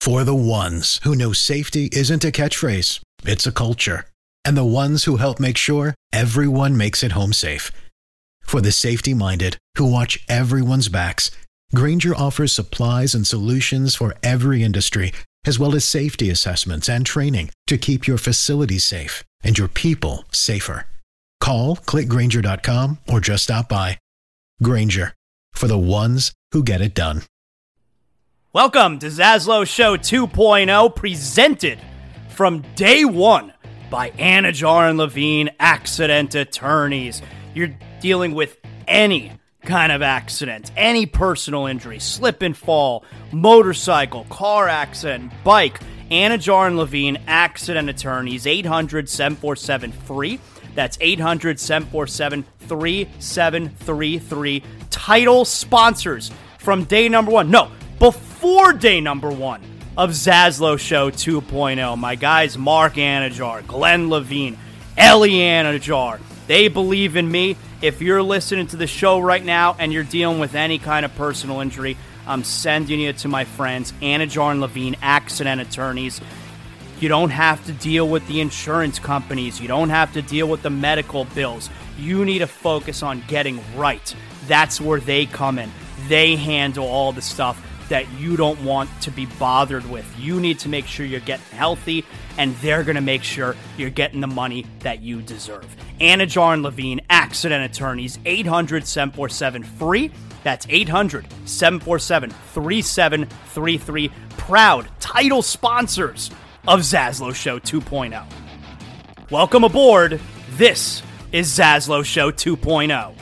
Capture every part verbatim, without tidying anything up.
For the ones who know safety isn't a catchphrase, it's a culture. And the ones who help make sure everyone makes it home safe. For the safety-minded who watch everyone's backs, Grainger offers supplies and solutions for every industry, as well as safety assessments and training to keep your facilities safe and your people safer. Call, click Grainger dot com, or just stop by. Grainger, for the ones who get it done. Welcome to Zaslow Show two point oh, presented from day one by Anajar and Levine Accident Attorneys. You're dealing with any kind of accident, any personal injury, slip and fall, motorcycle, car accident, bike. Anajar and Levine Accident Attorneys, eight hundred, seven four seven, free. That's eight hundred, seven four seven, three seven three three. Title sponsors from day number one. No, before day number one of Zaslow Show two point oh. My guys Mark Anajar, Glenn Levine, Ellie Anajar. They believe in me. If you're listening to the show right now and you're dealing with any kind of personal injury, I'm sending you to my friends, Anajar and Levine Accident Attorneys. You don't have to deal with the insurance companies. You don't have to deal with the medical bills. You need to focus on getting right. That's where they come in. They handle all the stuff that you don't want to be bothered with. You need to make sure you're getting healthy, and they're going to make sure you're getting the money that you deserve. Anajar and Levine Accident Attorneys, eight hundred, seven four seven, free. That's eight hundred, seven four seven, three seven three three. Proud title sponsors of Zaslow Show two point oh. Welcome aboard. This is Zaslow Show two point oh.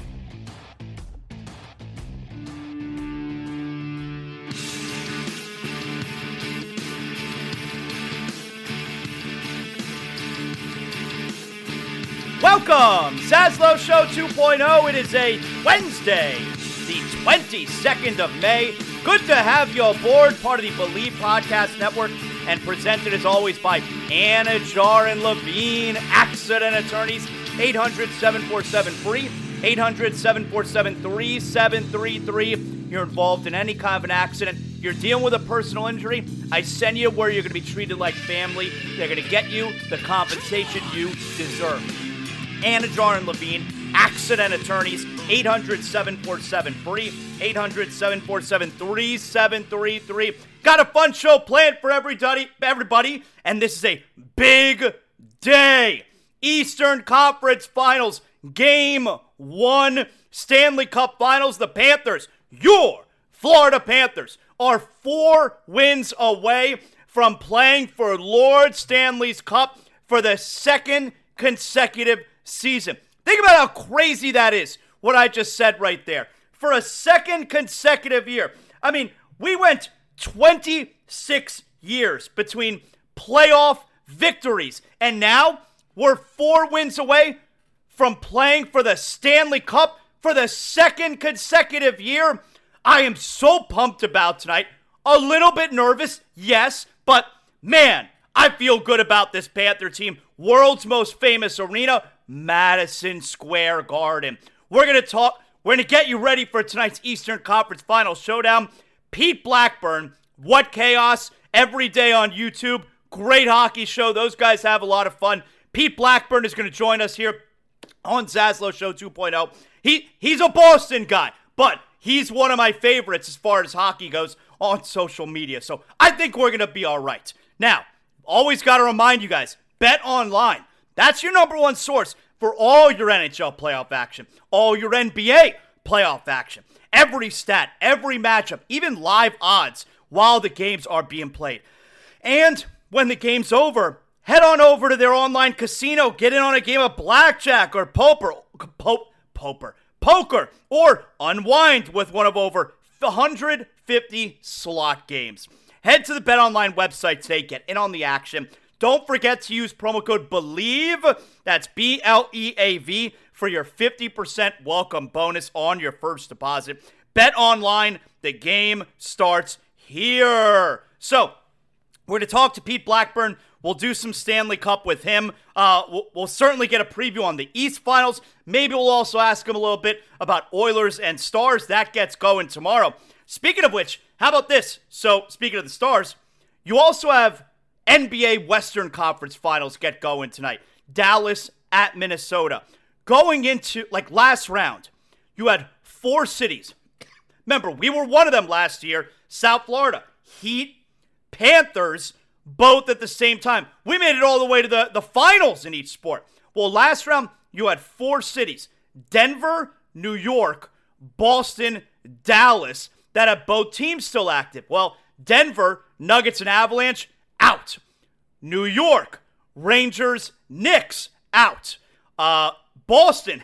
Welcome, Zaslow Show two point oh. It is a Wednesday, the twenty-second of May. Good to have you aboard, part of the Believe Podcast Network, and presented as always by Anajar and Levine Accident Attorneys, eight hundred, seven four seven, free, eight hundred, seven four seven, three seven three three. You're involved in any kind of an accident, you're dealing with a personal injury, I send you where you're going to be treated like family. They're going to get you the compensation you deserve. Anajar and Levine Accident Attorneys, eight hundred, seven four seven, free, eight hundred, seven four seven, three seven three three. Got a fun show planned for everybody, everybody, and this is a big day. Eastern Conference Finals, Game one, Stanley Cup Finals. The Panthers, your Florida Panthers, are four wins away from playing for Lord Stanley's Cup for the second consecutive season. Think about how crazy that is, what I just said right there. For a second consecutive year. I mean, we went twenty-six years between playoff victories, and now we're four wins away from playing for the Stanley Cup for the second consecutive year. I am so pumped about tonight. A little bit nervous, yes, but man, I feel good about this Panther team. World's most famous arena, Madison Square Garden. We're going to talk, we're going to get you ready for tonight's Eastern Conference Finals showdown. Pete Blackburn, What Chaos, every day on YouTube. Great hockey show. Those guys have a lot of fun. Pete Blackburn is going to join us here on Zaslow Show two point oh. He, he's a Boston guy, but he's one of my favorites as far as hockey goes on social media. So I think we're going to be all right. Now, always got to remind you guys, Bet Online. That's your number one source for all your N H L playoff action, all your N B A playoff action, every stat, every matchup, even live odds while the games are being played. And when the game's over, head on over to their online casino, get in on a game of blackjack or poker, po- poker, poker, or unwind with one of over one hundred fifty slot games. Head to the BetOnline website today, get in on the action. Don't forget to use promo code BELIEVE, that's B L E A V, for your fifty percent welcome bonus on your first deposit. BetOnline, the game starts here. So, we're going to talk to Pete Blackburn. We'll do some Stanley Cup with him. Uh, we'll, we'll certainly get a preview on the East Finals. Maybe we'll also ask him a little bit about Oilers and Stars. That gets going tomorrow. Speaking of which, how about this? So, speaking of the Stars, You also have N B A Western Conference Finals get going tonight. Dallas at Minnesota. Going into, like, last round, you had four cities. Remember, we were one of them last year, South Florida. Heat, Panthers, both at the same time. We made it all the way to the, the finals in each sport. Well, last round, you had four cities. Denver, New York, Boston, Dallas, that have both teams still active. Well, Denver, Nuggets and Avalanche, out. New York, Rangers, Knicks, out. Uh, Boston,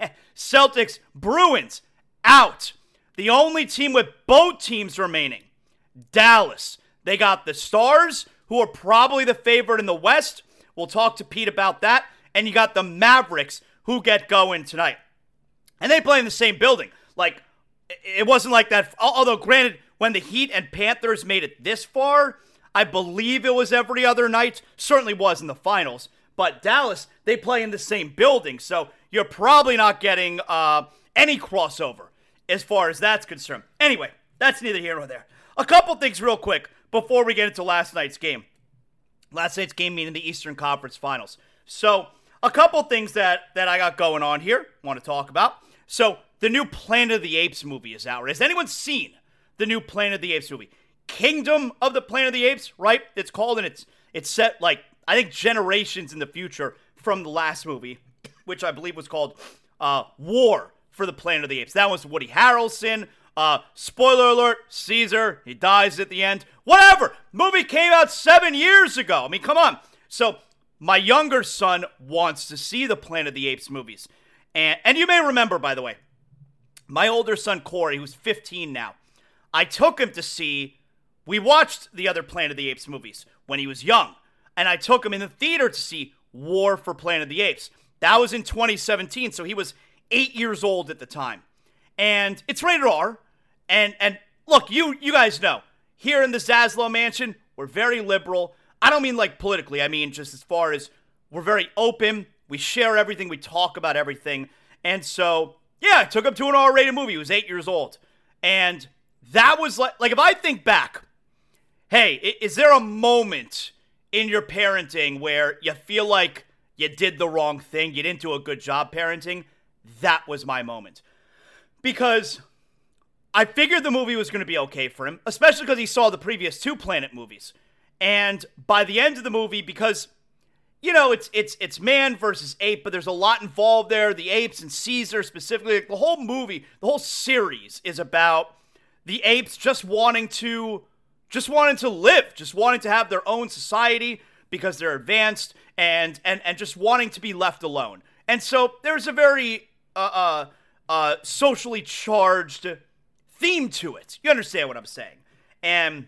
Celtics, Bruins, out. The only team with both teams remaining, Dallas. They got the Stars, who are probably the favorite in the West. We'll talk to Pete about that. And you got the Mavericks, who get going tonight. And they play in the same building. Like, it wasn't like that. Although, granted, when the Heat and Panthers made it this far, I believe it was every other night. Certainly was in the finals. But Dallas, they play in the same building. So you're probably not getting uh, any crossover as far as that's concerned. Anyway, that's neither here nor there. A couple things real quick before we get into last night's game. Last night's game meaning the Eastern Conference Finals. So, a couple things that, that I got going on here, want to talk about. So, the new Planet of the Apes movie is out. Has anyone seen the new Planet of the Apes movie? Kingdom of the Planet of the Apes, right? It's called, and it's it's set, like, I think generations in the future from the last movie, which I believe was called uh, War for the Planet of the Apes. That was Woody Harrelson. Uh, spoiler alert, Caesar, he dies at the end. Whatever. Movie came out seven years ago. I mean, come on. So, my younger son wants to see the Planet of the Apes movies. And, and you may remember, by the way, my older son, Corey, who's fifteen now, I took him to see, we watched the other Planet of the Apes movies when he was young. And I took him in the theater to see War for Planet of the Apes. That was in twenty seventeen, so he was eight years old at the time. And it's rated R. And and look, you you guys know, here in the Zaslow Mansion, we're very liberal. I don't mean like politically. I mean just as far as we're very open. We share everything. We talk about everything. And so, yeah, I took him to an R-rated movie. He was eight years old. And that was like, like if I think back, hey, is there a moment in your parenting where you feel like you did the wrong thing, you didn't do a good job parenting? That was my moment. Because I figured the movie was going to be okay for him, especially because he saw the previous two Planet movies. And by the end of the movie, because, you know, it's it's it's man versus ape, but there's a lot involved there. The apes and Caesar specifically. The whole movie, the whole series is about the apes just wanting to, just wanting to live, just wanting to have their own society because they're advanced and and and just wanting to be left alone. And so there's a very uh, uh, uh, socially charged theme to it. You understand what I'm saying? And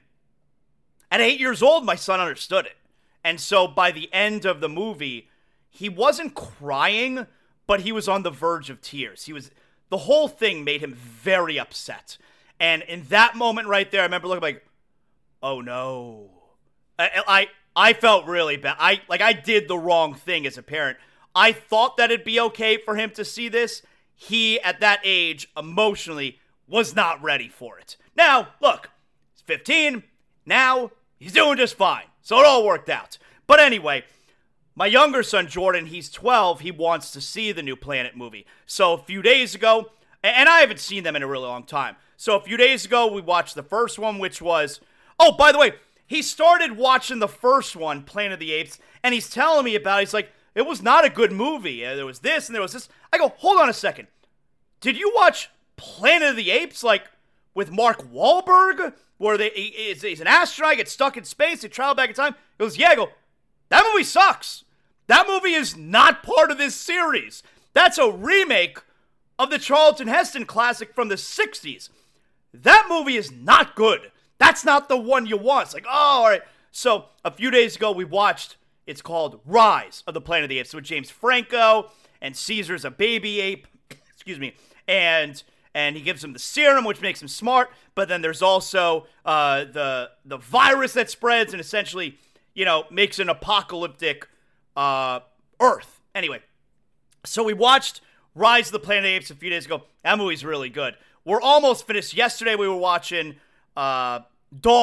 at eight years old, my son understood it. And so by the end of the movie, he wasn't crying, but he was on the verge of tears. He was, the whole thing made him very upset. And in that moment right there, I remember looking like, oh no. I, I, I felt really bad. I, like I did the wrong thing as a parent. I thought that it'd be okay for him to see this. He, at that age, emotionally, was not ready for it. Now, look, he's fifteen. Now, he's doing just fine. So it all worked out. But anyway, my younger son, Jordan, he's twelve. He wants to see the new Planet movie. So a few days ago, and I haven't seen them in a really long time. So a few days ago, we watched the first one, which was, oh, by the way, he started watching the first one, Planet of the Apes, and he's telling me about it. He's like, it was not a good movie. There was this and there was this. I go, hold on a second. Did you watch Planet of the Apes, like, with Mark Wahlberg? Where they, he's, he's an astronaut, gets stuck in space, they travel back in time. He goes, yeah, I go, that movie sucks. That movie is not part of this series. That's a remake of the Charlton Heston classic from the sixties. That movie is not good. That's not the one you want. It's like, oh, all right. So a few days ago, we watched, it's called Rise of the Planet of the Apes with James Franco, and Caesar's a baby ape, excuse me, and... And he gives him the serum, which makes him smart. But then there's also uh, the the virus that spreads and essentially, you know, makes an apocalyptic uh, Earth. Anyway, so we watched Rise of the Planet of the Apes a few days ago. That movie's really good. We're almost finished. Yesterday we were watching uh, Dawn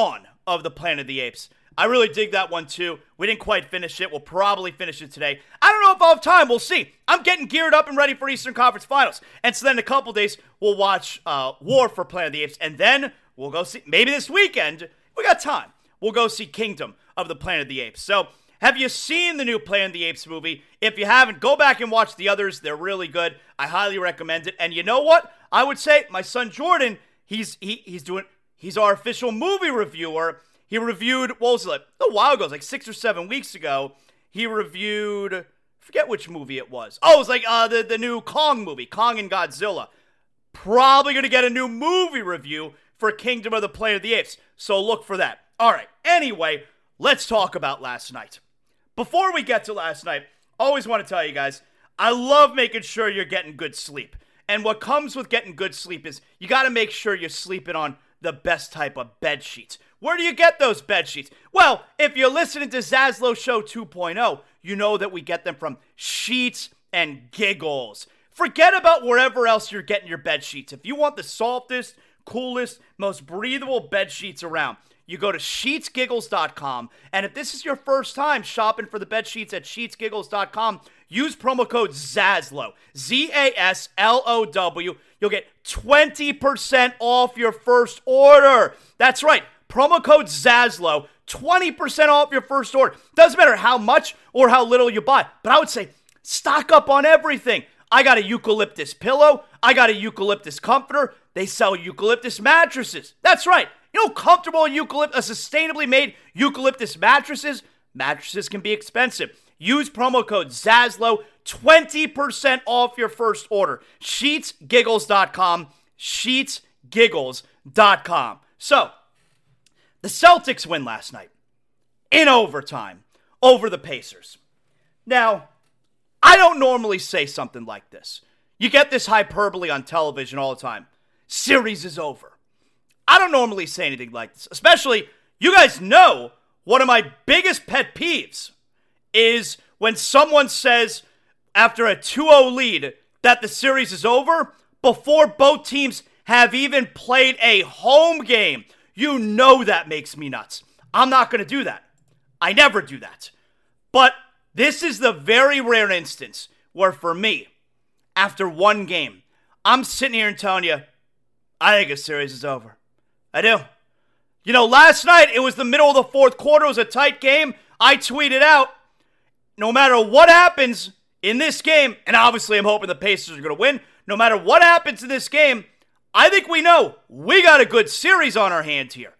of the Planet of the Apes. I really dig that one too. We didn't quite finish it. We'll probably finish it today. I don't know if I'll have time. We'll see. I'm getting geared up and ready for Eastern Conference Finals. And so then in a couple days, we'll watch uh, War for Planet of the Apes. And then we'll go see, maybe this weekend, if we got time, we'll go see Kingdom of the Planet of the Apes. So have you seen the new Planet of the Apes movie? If you haven't, go back and watch the others. They're really good. I highly recommend it. And you know what? I would say my son Jordan, he's he, he's doing, he's our official movie reviewer. He reviewed, what was it, like, a while ago, it was like six or seven weeks ago, he reviewed, I forget which movie it was. Oh, it was like uh, the, the new Kong movie, Kong and Godzilla. Probably going to get a new movie review for Kingdom of the Planet of the Apes, so look for that. All right, anyway, let's talk about last night. Before we get to last night, I always want to tell you guys, I love making sure you're getting good sleep. And what comes with getting good sleep is you got to make sure you're sleeping on the best type of bed sheets. Where do you get those bed sheets? Well, if you're listening to Zaslow Show two point oh, you know that we get them from Sheets and Giggles. Forget about wherever else you're getting your bed sheets. If you want the softest, coolest, most breathable bed sheets around, you go to sheets giggles dot com. And if this is your first time shopping for the bed sheets at sheets giggles dot com, use promo code ZASLOW, Z A S L O W. You'll get twenty percent off your first order. That's right. Promo code ZASLOW, twenty percent off your first order. Doesn't matter how much or how little you buy, but I would say stock up on everything. I got a eucalyptus pillow. I got a eucalyptus comforter. They sell eucalyptus mattresses. That's right. You know, comfortable eucalyptus, sustainably made eucalyptus mattresses. Mattresses can be expensive. Use promo code ZASLOW, twenty percent off your first order. sheets giggles dot com, sheets giggles dot com. So, the Celtics win last night in overtime over the Pacers. Now, I don't normally say something like this. You get this hyperbole on television all the time. Series is over. I don't normally say anything like this, especially, you guys know one of my biggest pet peeves is when someone says after a two oh lead that the series is over before both teams have even played a home game. You know that makes me nuts. I'm not going to do that. I never do that. But this is the very rare instance where for me, after one game, I'm sitting here and telling you, I think a series is over. I do. You know, last night, it was the middle of the fourth quarter. It was a tight game. I tweeted out, no matter what happens in this game, and obviously I'm hoping the Pacers are going to win, no matter what happens in this game, I think we know we got a good series on our hands here.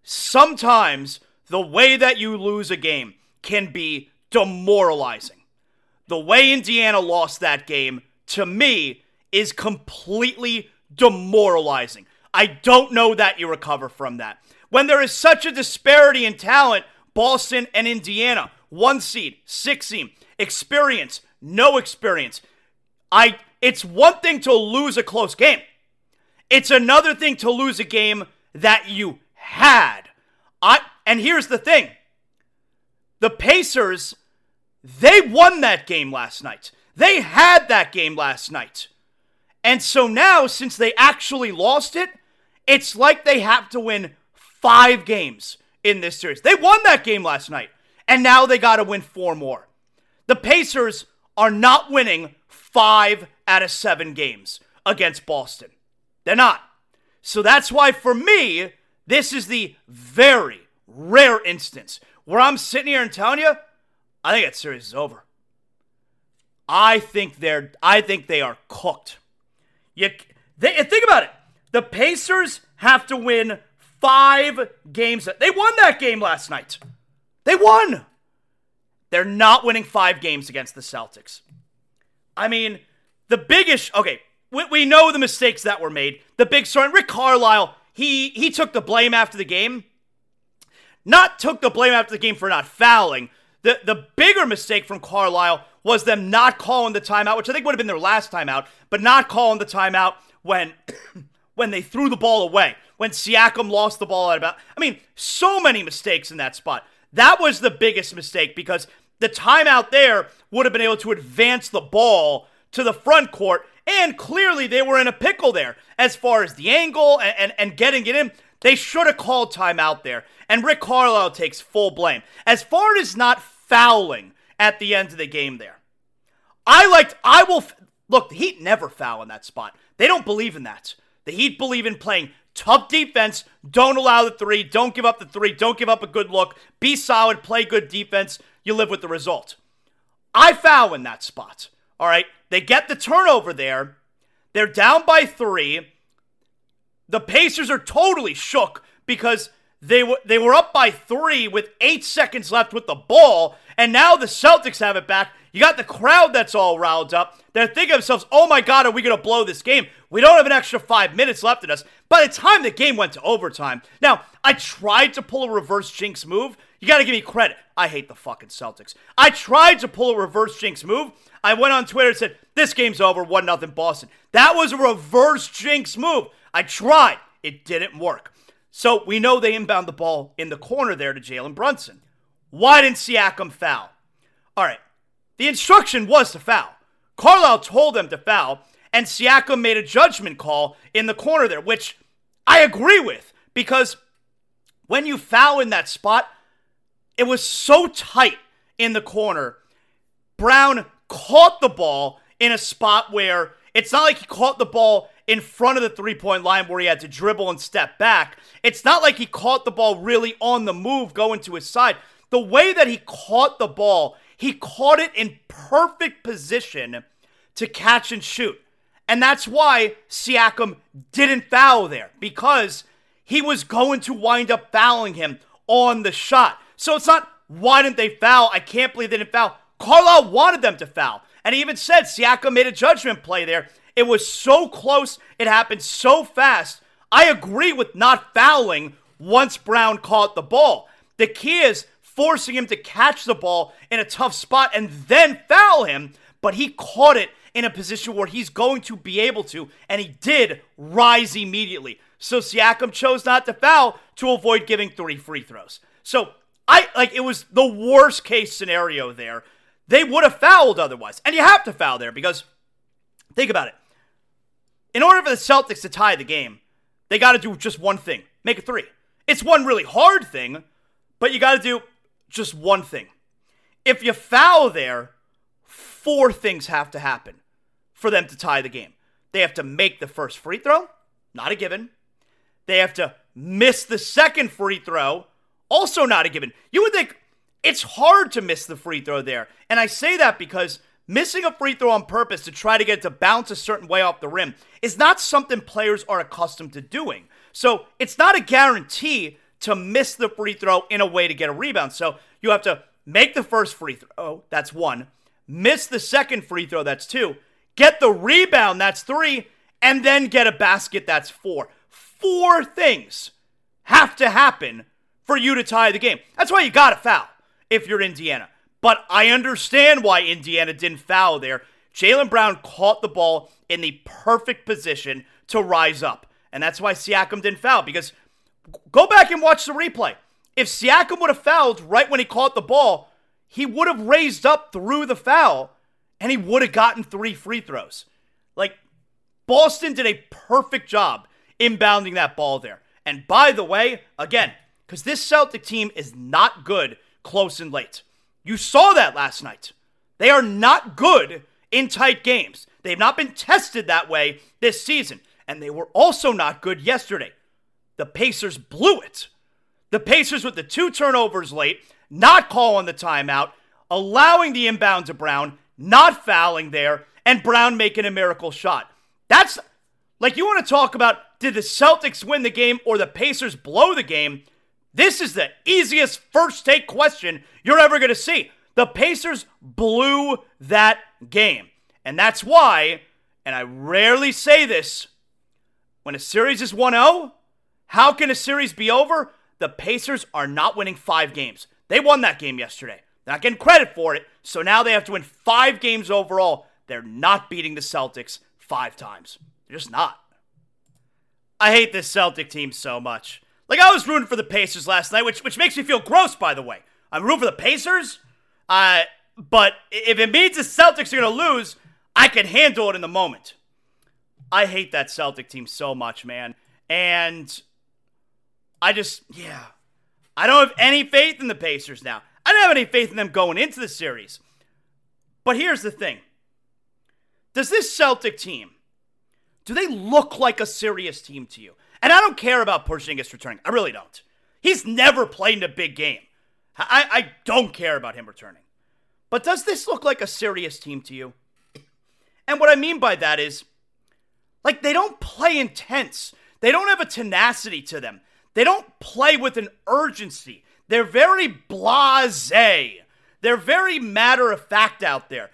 Sometimes the way that you lose a game can be demoralizing. The way Indiana lost that game, to me, is completely demoralizing. I don't know that you recover from that. When there is such a disparity in talent, Boston and Indiana, one seed, six seed, experience, no experience. I. It's one thing to lose a close game. It's another thing to lose a game that you had. I and here's the thing. The Pacers, they won that game last night. They had that game last night. And so now, since they actually lost it, it's like they have to win five games in this series. They won that game last night, and now they got to win four more. The Pacers are not winning five out of seven games against Boston. They're not. So that's why, for me, this is the very rare instance where I'm sitting here and telling you, I think that series is over. I think they're. I think they are cooked. You they, think about it. The Pacers have to win five games. They won that game last night. They won. They're not winning five games against the Celtics. I mean, the biggest. Okay. We, we know the mistakes that were made. The big story, Rick Carlisle, he, he took the blame after the game. Not took the blame after the game for not fouling. The, the bigger mistake from Carlisle was them not calling the timeout, which I think would have been their last timeout, but not calling the timeout when, when they threw the ball away, when Siakam lost the ball at about... I mean, so many mistakes in that spot. That was the biggest mistake because the timeout there would have been able to advance the ball to the front court. And clearly they were in a pickle there as far as the angle and, and, and getting it in. They should have called timeout there, and Rick Carlisle takes full blame. As far as not fouling at the end of the game there, I liked, I will, look, the Heat never foul in that spot. They don't believe in that. The Heat believe in playing tough defense, don't allow the three, don't give up the three, don't give up a good look, be solid, play good defense, you live with the result. I foul in that spot, all right? They get the turnover there, they're down by three. The Pacers are totally shook because they were they were up by three with eight seconds left with the ball, and now the Celtics have it back. You got the crowd that's all riled up. They're thinking to themselves, oh my God, are we going to blow this game? We don't have an extra five minutes left in us. By the time the game went to overtime, now, I tried to pull a reverse jinx move. You got to give me credit. I hate the fucking Celtics. I tried to pull a reverse jinx move. I went on Twitter and said, this game's over, one nothing Boston. That was a reverse jinx move. I tried. It didn't work. So we know they inbound the ball in the corner there to Jalen Brunson. Why didn't Siakam foul? All right. The instruction was to foul. Carlisle told them to foul, and Siakam made a judgment call in the corner there, which I agree with, because when you foul in that spot, it was so tight in the corner. Brown caught the ball in a spot where it's not like he caught the ball in front of the three-point line where he had to dribble and step back. It's not like he caught the ball really on the move going to his side. The way that he caught the ball, he caught it in perfect position to catch and shoot. And that's why Siakam didn't foul there, because he was going to wind up fouling him on the shot. So it's not, why didn't they foul? I can't believe they didn't foul. Carlisle wanted them to foul. And he even said Siakam made a judgment play there. It was so close. It happened so fast. I agree with not fouling once Brown caught the ball. The key is forcing him to catch the ball in a tough spot and then foul him. But he caught it in a position where he's going to be able to, and he did rise immediately. So Siakam chose not to foul to avoid giving three free throws. So I like it was the worst case scenario there. They would have fouled otherwise. And you have to foul there because, think about it. In order for the Celtics to tie the game, they got to do just one thing. Make a three. It's one really hard thing, but you got to do just one thing. If you foul there, four things have to happen for them to tie the game. They have to make the first free throw, not a given. They have to miss the second free throw, also not a given. You would think it's hard to miss the free throw there. And I say that because missing a free throw on purpose to try to get it to bounce a certain way off the rim is not something players are accustomed to doing. So it's not a guarantee to miss the free throw in a way to get a rebound. So you have to make the first free throw, that's one. Miss the second free throw, that's two. Get the rebound, that's three. And then get a basket, that's four. Four things have to happen for you to tie the game. That's why you got to foul if you're Indiana. But I understand why Indiana didn't foul there. Jaylen Brown caught the ball in the perfect position to rise up. And that's why Siakam didn't foul. Because go back and watch the replay. If Siakam would have fouled right when he caught the ball, he would have raised up through the foul and he would have gotten three free throws. Like, Boston did a perfect job inbounding that ball there. And by the way, again, because this Celtic team is not good close and late. You saw that last night. They are not good in tight games. They've not been tested that way this season. And they were also not good yesterday. The Pacers blew it. The Pacers with the two turnovers late, not calling the timeout, allowing the inbound to Brown, not fouling there, and Brown making a miracle shot. That's, like, you want to talk about, did the Celtics win the game or the Pacers blow the game? This is the easiest first take question you're ever going to see. The Pacers blew that game. And that's why, and I rarely say this, when a series is one oh, how can a series be over? The Pacers are not winning five games. They won that game yesterday. They're not getting credit for it, so now they have to win five games overall. They're not beating the Celtics five times. They're just not. I hate this Celtic team so much. Like, I was rooting for the Pacers last night, which which makes me feel gross, by the way. I'm rooting for the Pacers, uh, but if it means the Celtics are going to lose, I can handle it in the moment. I hate that Celtic team so much, man. And I just, yeah. I don't have any faith in the Pacers now. I don't have any faith in them going into the series. But here's the thing. Does this Celtic team, do they look like a serious team to you? And I don't care about Porzingis returning. I really don't. He's never played in a big game. I, I don't care about him returning. But does this look like a serious team to you? And what I mean by that is, like, they don't play intense. They don't have a tenacity to them. They don't play with an urgency. They're very blasé. They're very matter-of-fact out there.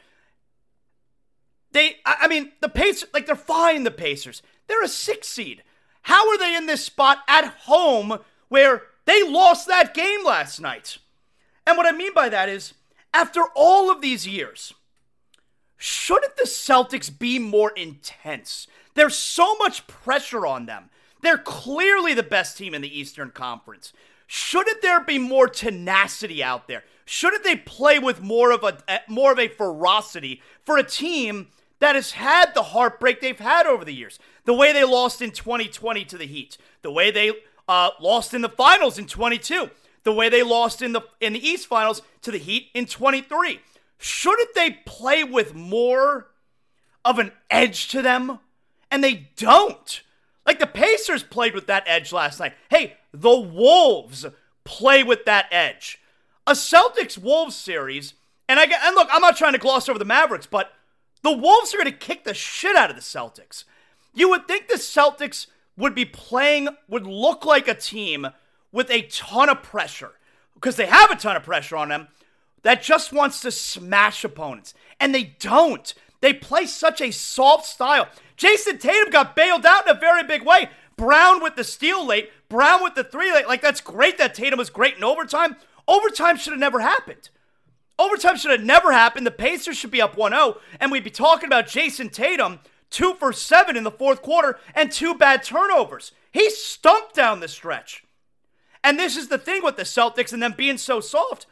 They, I mean, the Pacers, like, they're fine, the Pacers. They're a six seed. How are they in this spot at home where they lost that game last night? And what I mean by that is, after all of these years, shouldn't the Celtics be more intense? There's so much pressure on them. They're clearly the best team in the Eastern Conference. Shouldn't there be more tenacity out there? Shouldn't they play with more of a more of a ferocity for a team that has had the heartbreak they've had over the years? The way they lost in twenty twenty to the Heat, the way they uh, lost in the finals in twenty-two, the way they lost in the in the East Finals to the Heat in twenty-three. Shouldn't they play with more of an edge to them? And they don't. Like, the Pacers played with that edge last night. Hey, the Wolves play with that edge. A Celtics-Wolves series, and I and look, I'm not trying to gloss over the Mavericks, but the Wolves are going to kick the shit out of the Celtics. You would think the Celtics would be playing, would look like a team with a ton of pressure, because they have a ton of pressure on them, that just wants to smash opponents. And they don't. They play such a soft style. Jason Tatum got bailed out in a very big way. Brown with the steal late. Brown with the three late. Like, that's great that Tatum was great in overtime. Overtime should have never happened. Overtime should have never happened. The Pacers should be up one oh, and we'd be talking about Jason Tatum, two for seven in the fourth quarter, and two bad turnovers. He stumped down the stretch. And this is the thing with the Celtics and them being so soft.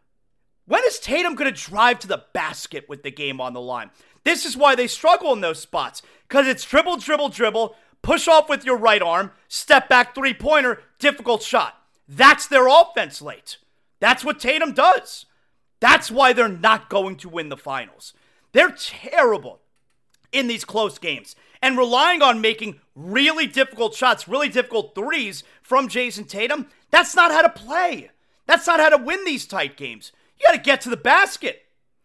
When is Tatum going to drive to the basket with the game on the line? This is why they struggle in those spots. Because it's dribble, dribble, dribble, push off with your right arm, step back three-pointer, difficult shot. That's their offense late. That's what Tatum does. That's why they're not going to win the finals. They're terrible in these close games. And relying on making really difficult shots, really difficult threes from Jason Tatum, that's not how to play. That's not how to win these tight games. You got to get to the basket.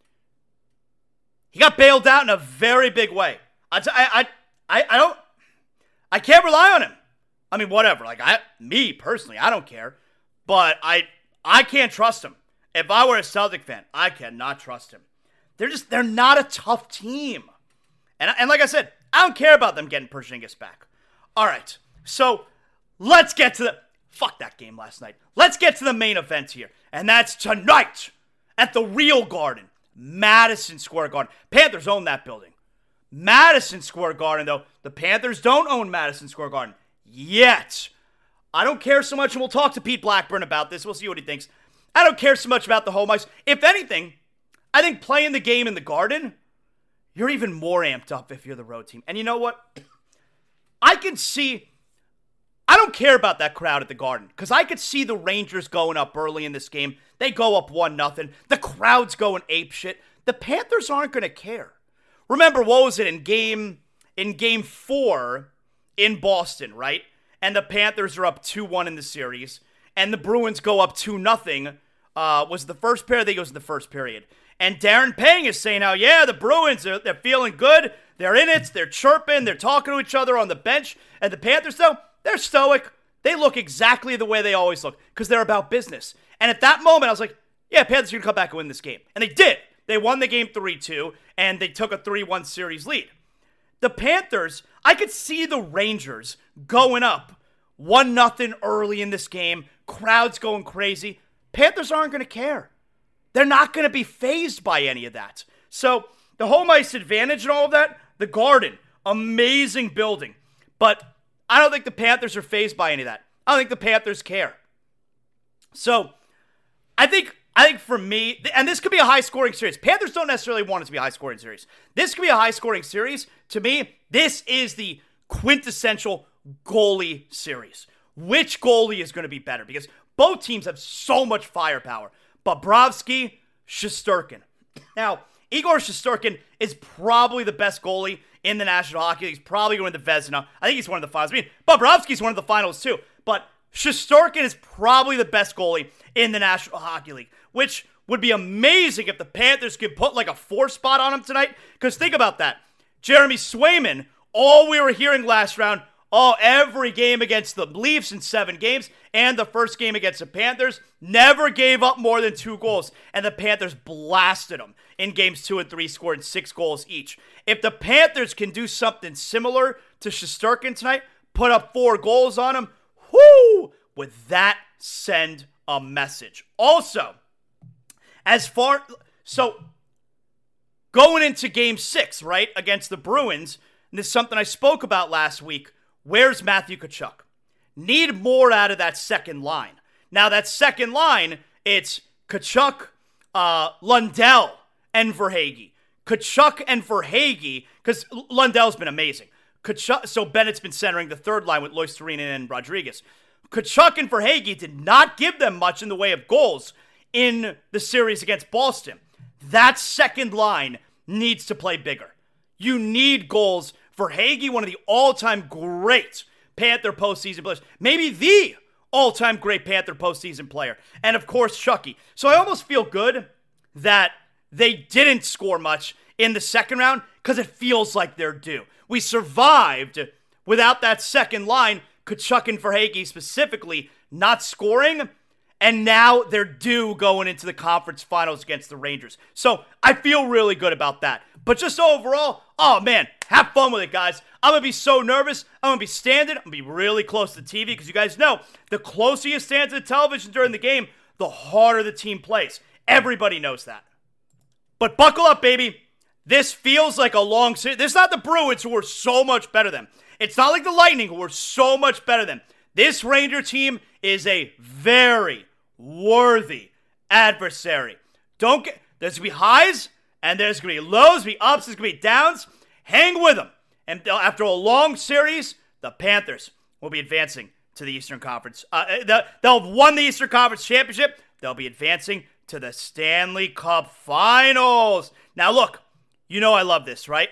He got bailed out in a very big way. I, I, I, I don't, I can't rely on him. I mean, whatever. Like, I, me personally, I don't care. But I, I can't trust him. If I were a Celtic fan, I cannot trust him. They're just, they're not a tough team. And, and like I said, I don't care about them getting Porzingis back. All right. So let's get to the, fuck that game last night. Let's get to the main event here. And that's tonight at the Real Garden. Madison Square Garden. Panthers own that building. Madison Square Garden, though, the Panthers don't own Madison Square Garden yet. I don't care so much, and we'll talk to Pete Blackburn about this. We'll see what he thinks. I don't care so much about the home ice. If anything, I think playing the game in the Garden, you're even more amped up if you're the road team. And you know what? I can see, I don't care about that crowd at the Garden, because I could see the Rangers going up early in this game. They go up one nothing. The crowd's going apeshit. The Panthers aren't going to care. Remember, what was it in game in game four in Boston, right? And the Panthers are up two one in the series, and the Bruins go up two nothing. Uh, was the first period? I think it was the first period. And Darren Pang is saying how, yeah, the Bruins, they're, they're feeling good. They're in it. They're chirping. They're talking to each other on the bench. And the Panthers, though, they're stoic. They look exactly the way they always look because they're about business. And at that moment, I was like, yeah, Panthers are going to come back and win this game. And they did. They won the game three two, and they took a three one series lead. The Panthers, I could see the Rangers going up one nothing early in this game. Crowds going crazy. Panthers aren't going to care. They're not going to be fazed by any of that. So the home ice advantage and all of that, the Garden, amazing building. But I don't think the Panthers are fazed by any of that. I don't think the Panthers care. So I think I think for me, and this could be a high-scoring series. Panthers don't necessarily want it to be a high-scoring series. This could be a high-scoring series. To me, this is the quintessential goalie series. which goalie is going to be better because both teams have so much firepower. Bobrovsky, Shesterkin. Now, Igor Shesterkin is probably the best goalie in the National Hockey League. He's probably going to win the Vezina. I think he's one of the finals. I mean, Bobrovsky's one of the finals too. But Shesterkin is probably the best goalie in the National Hockey League, which would be amazing if the Panthers could put like a four spot on him tonight. Because think about that. Jeremy Swayman, all we were hearing last round, oh, every game against the Leafs in seven games and the first game against the Panthers, never gave up more than two goals. And the Panthers blasted them in games two and three, scoring six goals each. If the Panthers can do something similar to Shesterkin tonight, put up four goals on him, whoo, would that send a message? Also, as far, so going into game six, right, against the Bruins, and this is something I spoke about last week, where's Matthew Tkachuk? Need more out of that second line. Now, that second line, it's Tkachuk, uh, Lundell, and Verhaeghe. Tkachuk and Verhaeghe, because Lundell's been amazing. Tkachuk, so Bennett's been centering the third line with Luistorinen and Rodriguez. Tkachuk and Verhaeghe did not give them much in the way of goals in the series against Boston. That second line needs to play bigger. You need goals. Verhaeghe, one of the all-time great Panther postseason players. Maybe the all-time great Panther postseason player. And, of course, Chucky. So I almost feel good that they didn't score much in the second round because it feels like they're due. We survived without that second line, Tkachuk and Verhaeghe specifically, not scoring, and now they're due going into the conference finals against the Rangers. So I feel really good about that. But just overall, oh man, have fun with it, guys. I'm going to be so nervous. I'm going to be standing. I'm going to be really close to the T V because you guys know the closer you stand to the television during the game, the harder the team plays. Everybody knows that. But buckle up, baby. This feels like a long series. This is not the Bruins who are so much better than. It's not like the Lightning who are so much better than. This Ranger team is a very worthy adversary. Don't get, there's going to be highs, and there's going to be lows, be ups, there's going to be downs. Hang with them. And after a long series, the Panthers will be advancing to the Eastern Conference. Uh, they'll have won the Eastern Conference Championship. They'll be advancing to the Stanley Cup Finals. Now, look, you know I love this, right?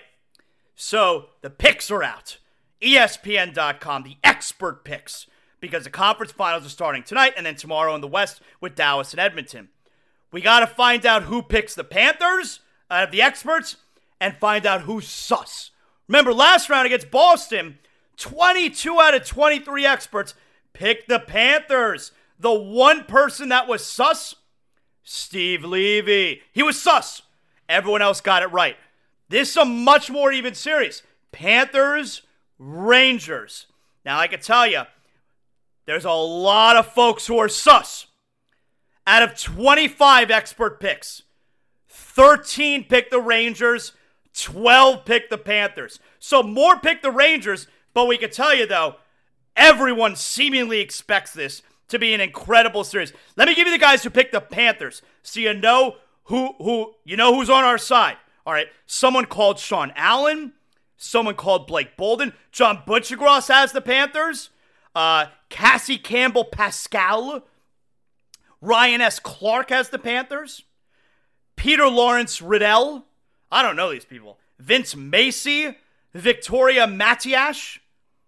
So the picks are out. E S P N dot com, the expert picks, because the conference finals are starting tonight and then tomorrow in the West with Dallas and Edmonton. We got to find out who picks the Panthers out of the experts and find out who's sus. Remember, last round against Boston, twenty-two out of twenty-three experts picked the Panthers. The one person that was sus, Steve Levy. He was sus. Everyone else got it right. This is a much more even series. Panthers, Rangers. Now, I can tell you, there's a lot of folks who are sus. Out of twenty-five expert picks, thirteen picked the Rangers, twelve picked the Panthers. So more picked the Rangers, but we can tell you, though, everyone seemingly expects this to be an incredible series. Let me give you the guys who picked the Panthers so you know who, who you know who's on our side. All right, someone called Sean Allen, someone called Blake Bolden, John Butchergross has the Panthers, uh, Cassie Campbell Pascal, Ryan S. Clark has the Panthers, Peter Lawrence Riddell, I don't know these people, Vince Macy, Victoria Matiash,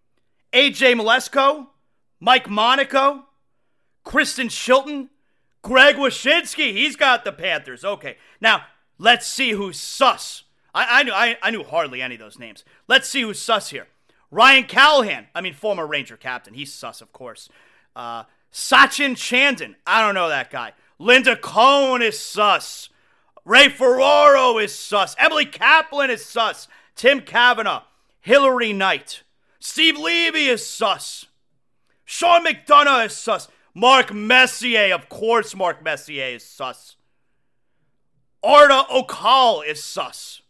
A J Malesko, Mike Monaco, Kristen Shilton, Greg Wyshynski, he's got the Panthers. Okay, now let's see who's sus. I, I knew I, I knew hardly any of those names. Let's see who's sus here. Ryan Callahan, I mean former Ranger captain, he's sus, of course. Uh, Sachin Chandon, I don't know that guy. Linda Cohn is sus. Ray Ferraro is sus. Emily Kaplan is sus. Tim Kavanagh, Hillary Knight. Steve Levy is sus. Sean McDonough is sus. Mark Messier, of course Mark Messier is sus. Arda Okal is sus.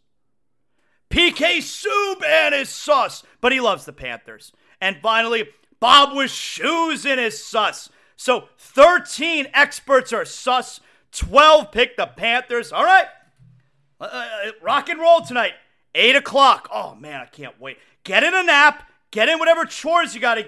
P K Subban is sus, but he loves the Panthers. And finally, Bob Wischusen is sus. So thirteen experts are sus. twelve pick the Panthers. All right. Uh, rock and roll tonight. eight o'clock. Oh, man, I can't wait. Get in a nap. Get in whatever chores you got to get in.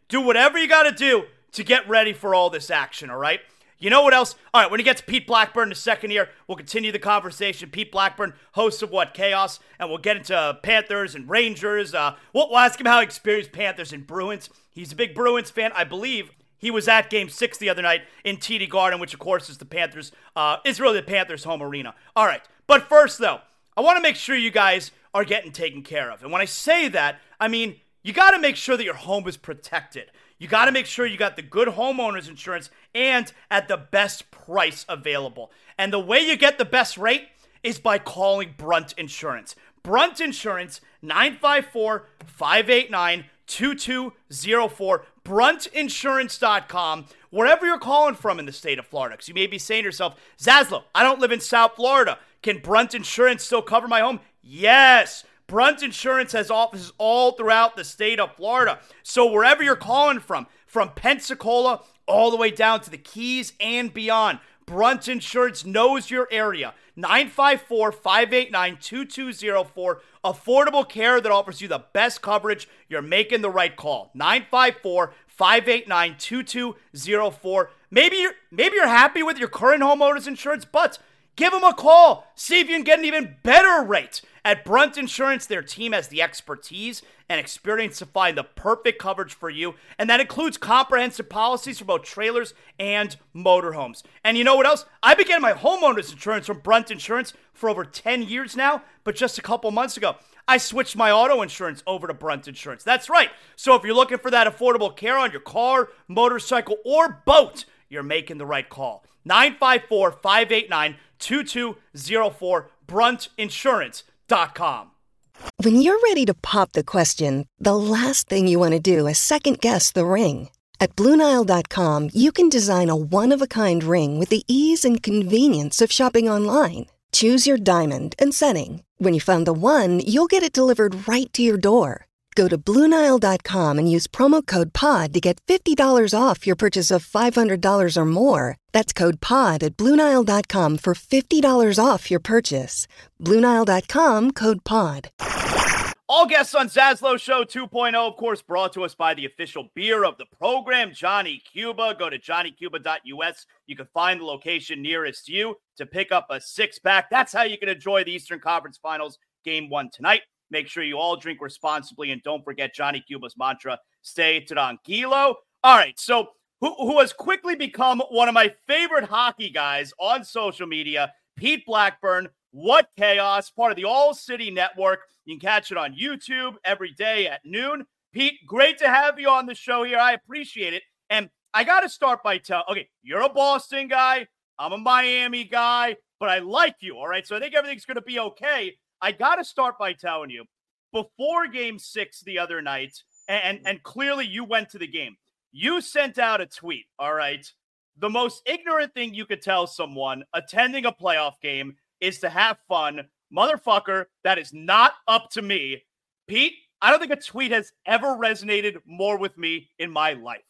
Do whatever you got to do to get ready for all this action, all right? You know what else? All right, when he gets Pete Blackburn in the second year, we'll continue the conversation. Pete Blackburn, host of What Chaos, and we'll get into Panthers and Rangers. Uh, we'll, we'll ask him how he experienced Panthers and Bruins. He's a big Bruins fan. I believe he was at Game six the other night in T D Garden, which, of course, is the Panthers. Uh, is really the Panthers' home arena. All right, but first, though, I want to make sure you guys are getting taken care of. And when I say that, I mean you got to make sure that your home is protected. You got to make sure you got the good homeowners insurance and at the best price available. And the way you get the best rate is by calling Brunt Insurance. Brunt Insurance, nine five four, five eight nine, two two zero four, brunt insurance dot com, wherever you're calling from in the state of Florida. Because you may be saying to yourself, Zaslow, I don't live in South Florida. Can Brunt Insurance still cover my home? Yes. Brunt Insurance has offices all throughout the state of Florida. So wherever you're calling from, from Pensacola all the way down to the Keys and beyond, Brunt Insurance knows your area. nine five four, five eight nine, two two zero four. Affordable care that offers you the best coverage. You're making the right call. nine five four, five eight nine, two two zero four. Maybe you're, maybe you're happy with your current homeowner's insurance, but give them a call. See if you can get an even better rate. At Brunt Insurance, their team has the expertise and experience to find the perfect coverage for you, and that includes comprehensive policies for both trailers and motorhomes. And you know what else? I've been getting my homeowner's insurance from Brunt Insurance for over ten years now, but just a couple months ago, I switched my auto insurance over to Brunt Insurance. That's right. So if you're looking for that affordable care on your car, motorcycle, or boat, you're making the right call. nine five four, five eight nine, two two zero four, brunt insurance dot com. When you're ready to pop the question, the last thing you want to do is second-guess the ring. At Blue Nile dot com, you can design a one-of-a-kind ring with the ease and convenience of shopping online. Choose your diamond and setting. When you find the one, you'll get it delivered right to your door. Go to Blue Nile dot com and use promo code POD to get fifty dollars off your purchase of five hundred dollars or more. That's code POD at Blue Nile dot com for fifty dollars off your purchase. Blue Nile dot com, code POD. All guests on Zaslow Show two point oh, of course, brought to us by the official beer of the program, Johnny Cuba. Go to johnny cuba dot u s. You can find the location nearest you to pick up a six-pack. That's how you can enjoy the Eastern Conference Finals Game one tonight. Make sure you all drink responsibly, and don't forget Johnny Cuba's mantra, stay tranquilo. All right, so who, who has quickly become one of my favorite hockey guys on social media, Pete Blackburn, What Chaos, part of the All City Network. You can catch it on YouTube every day at noon. Pete, great to have you on the show here. I appreciate it. And I got to start by telling, okay, you're a Boston guy. I'm a Miami guy, but I like you, all right? So I think everything's going to be okay. I got to start by telling you, before Game six the other night, and, and clearly you went to the game, you sent out a tweet, all right? The most ignorant thing you could tell someone attending a playoff game is to have fun. Motherfucker, that is not up to me. Pete, I don't think a tweet has ever resonated more with me in my life.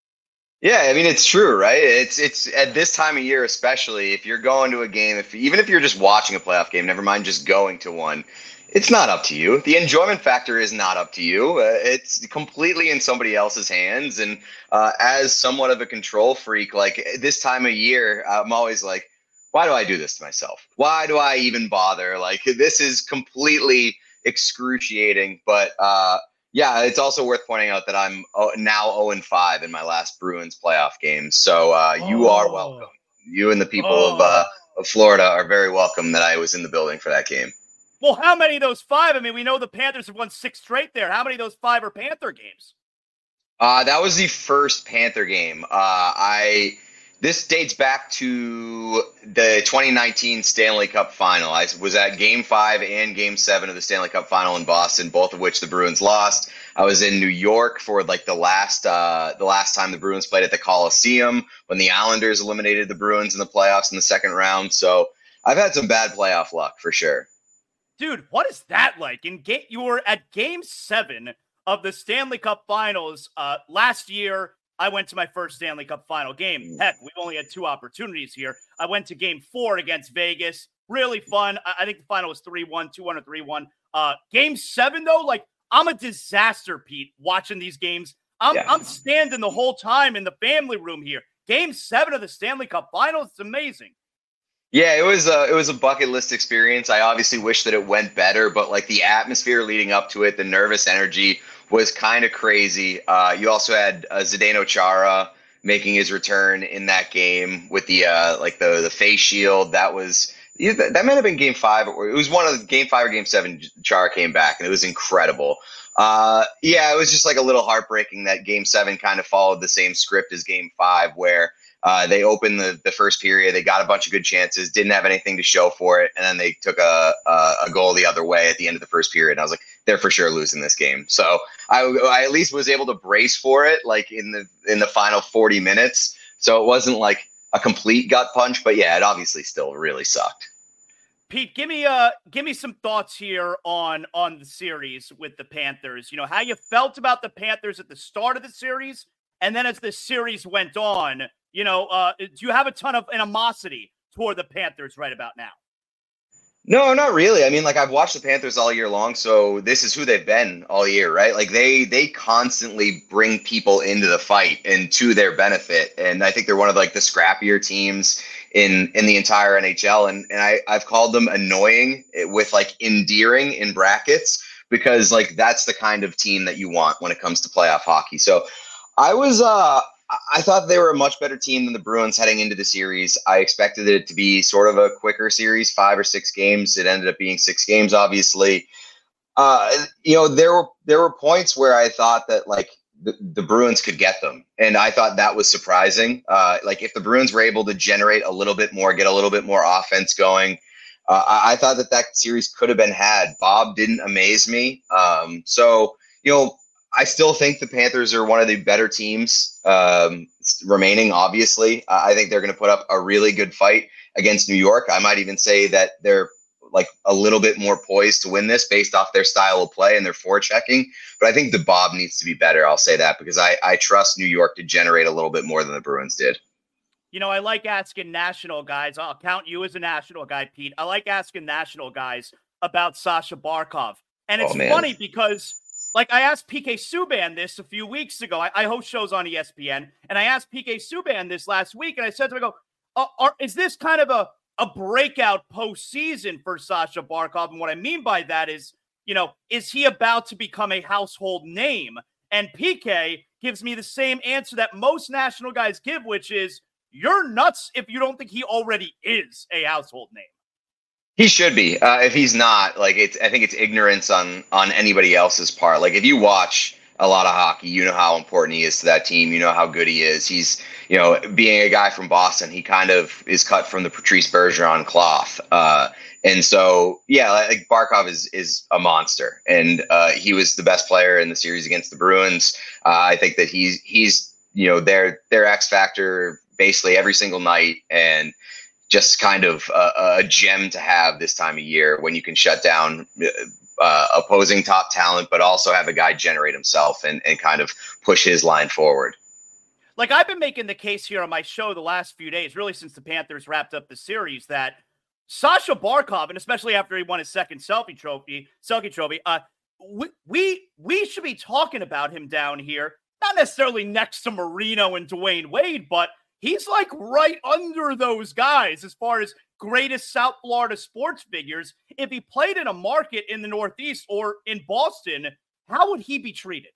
Yeah, I mean, it's true, right? It's it's at this time of year, especially if you're going to a game, if even if you're just watching a playoff game, never mind just going to one, it's not up to you. The enjoyment factor is not up to you. Uh, it's completely in somebody else's hands. And uh, as somewhat of a control freak, like this time of year, I'm always like, why do I do this to myself? Why do I even bother? Like, this is completely excruciating, but uh, yeah, it's also worth pointing out that I'm now oh and five in my last Bruins playoff game. So uh, you oh. are welcome. You and the people oh. of, uh, of Florida are very welcome that I was in the building for that game. Well, how many of those five? I mean, we know the Panthers have won six straight there. How many of those five are Panther games? Uh, that was the first Panther game. Uh, I This dates back to the twenty nineteen Stanley Cup Final. I was at Game five and Game seven of the Stanley Cup Final in Boston, both of which the Bruins lost. I was in New York for like the last uh, the last time the Bruins played at the Coliseum when the Islanders eliminated the Bruins in the playoffs in the second round. So I've had some bad playoff luck for sure. Dude, what is that like? In game, you were at Game seven of the Stanley Cup Finals uh, last year. I went to my first Stanley Cup Final game. Heck, we've only had two opportunities here. I went to Game four against Vegas. Really fun. I, I think the final was three one, two one or three one. Uh, game seven, though, like, I'm a disaster, Pete, watching these games. I'm Yeah. I'm standing the whole time in the family room here. Game seven of the Stanley Cup Finals. It's amazing. Yeah, it was a it was a bucket list experience. I obviously wish that it went better, but like the atmosphere leading up to it, the nervous energy was kind of crazy. Uh, you also had uh, Zdeno Chara making his return in that game with the uh, like the the face shield. That was that might have been game five, or it was one of the game five or game seven. Chara came back, and it was incredible. Uh, yeah, it was just like a little heartbreaking that game seven kind of followed the same script as game five, where Uh, they opened the, the first period. They got a bunch of good chances, didn't have anything to show for it, and then they took a, a, a goal the other way at the end of the first period. And I was like, they're for sure losing this game. So I, I at least was able to brace for it, like in the in the final forty minutes. So it wasn't like a complete gut punch, but yeah, it obviously still really sucked. Pete, give me uh give me some thoughts here on on the series with the Panthers. You know, how you felt about the Panthers at the start of the series, and then as the series went on. You know, uh, do you have a ton of animosity toward the Panthers right about now? No, not really. I mean, like I've watched the Panthers all year long, so this is who they've been all year, right? Like they they constantly bring people into the fight and to their benefit, and I think they're one of like the scrappier teams in in the entire N H L. And and I I've called them annoying with like endearing in brackets because like that's the kind of team that you want when it comes to playoff hockey. So I was uh. I thought they were a much better team than the Bruins heading into the series. I expected it to be sort of a quicker series, five or six games. It ended up being six games, obviously. Uh, you know, there were there were points where I thought that like the, the Bruins could get them, and I thought that was surprising. Uh, like if the Bruins were able to generate a little bit more, get a little bit more offense going, uh, I, I thought that that series could have been had. Bob didn't amaze me, um, so you know. I still think the Panthers are one of the better teams um, remaining, obviously. Uh, I think they're going to put up a really good fight against New York. I might even say that they're like a little bit more poised to win this based off their style of play and their forechecking. But I think the Bob needs to be better. I'll say that because I, I trust New York to generate a little bit more than the Bruins did. You know, I like asking national guys. I'll count you as a national guy, Pete. I like asking national guys about Sasha Barkov. And it's oh, funny because like I asked P K Subban this a few weeks ago. I, I host shows on E S P N, and I asked P K Subban this last week, and I said to him, I go, uh, are, is this kind of a, a breakout postseason for Sasha Barkov? And what I mean by that is, you know, is he about to become a household name? And P K gives me the same answer that most national guys give, which is, you're nuts if you don't think he already is a household name. He should be. Uh, if he's not, like, it's, I think it's ignorance on on anybody else's part. Like, if you watch a lot of hockey, you know how important he is to that team. You know how good he is. He's, you know, being a guy from Boston, he kind of is cut from the Patrice Bergeron cloth. Uh, and so, yeah, like Barkov is is a monster, and uh, he was the best player in the series against the Bruins. Uh, I think that he's he's you know their their X factor basically every single night, and just kind of a, a gem to have this time of year when you can shut down uh, opposing top talent, but also have a guy generate himself and, and kind of push his line forward. Like I've been making the case here on my show the last few days, really since the Panthers wrapped up the series, that Sasha Barkov, and especially after he won his second Selkie Trophy, Selkie Trophy, uh, we, we we should be talking about him down here, not necessarily next to Marino and Dwayne Wade, but he's like right under those guys as far as greatest South Florida sports figures. If he played in a market in the Northeast or in Boston, how would he be treated?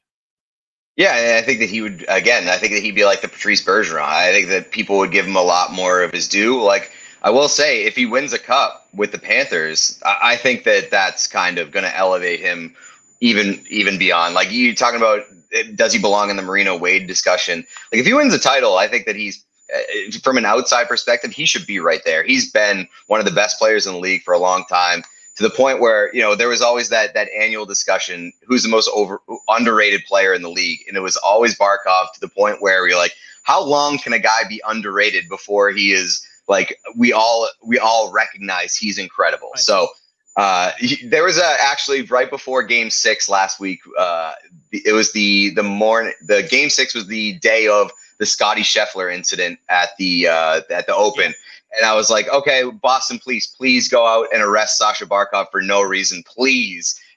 Yeah, I think that he would, again, I think that he'd be like the Patrice Bergeron. I think that people would give him a lot more of his due. Like, I will say, if he wins a cup with the Panthers, I think that that's kind of going to elevate him even even beyond. Like, you talking about, does he belong in the Marino Wade discussion? Like, if he wins a title, I think that he's, from an outside perspective, he should be right there. He's been one of the best players in the league for a long time, to the point where, you know, there was always that that annual discussion, who's the most over underrated player in the league? And it was always Barkov, to the point where you're like, how long can a guy be underrated before he is like, we all we all recognize he's incredible. Right. So uh, there was a, actually right before game six last week, uh, it was the the morning, the game six was the day of the Scotty Scheffler incident at the uh, at the Open. Yeah. And I was like, okay, Boston, please, please go out and arrest Sasha Barkov for no reason, please.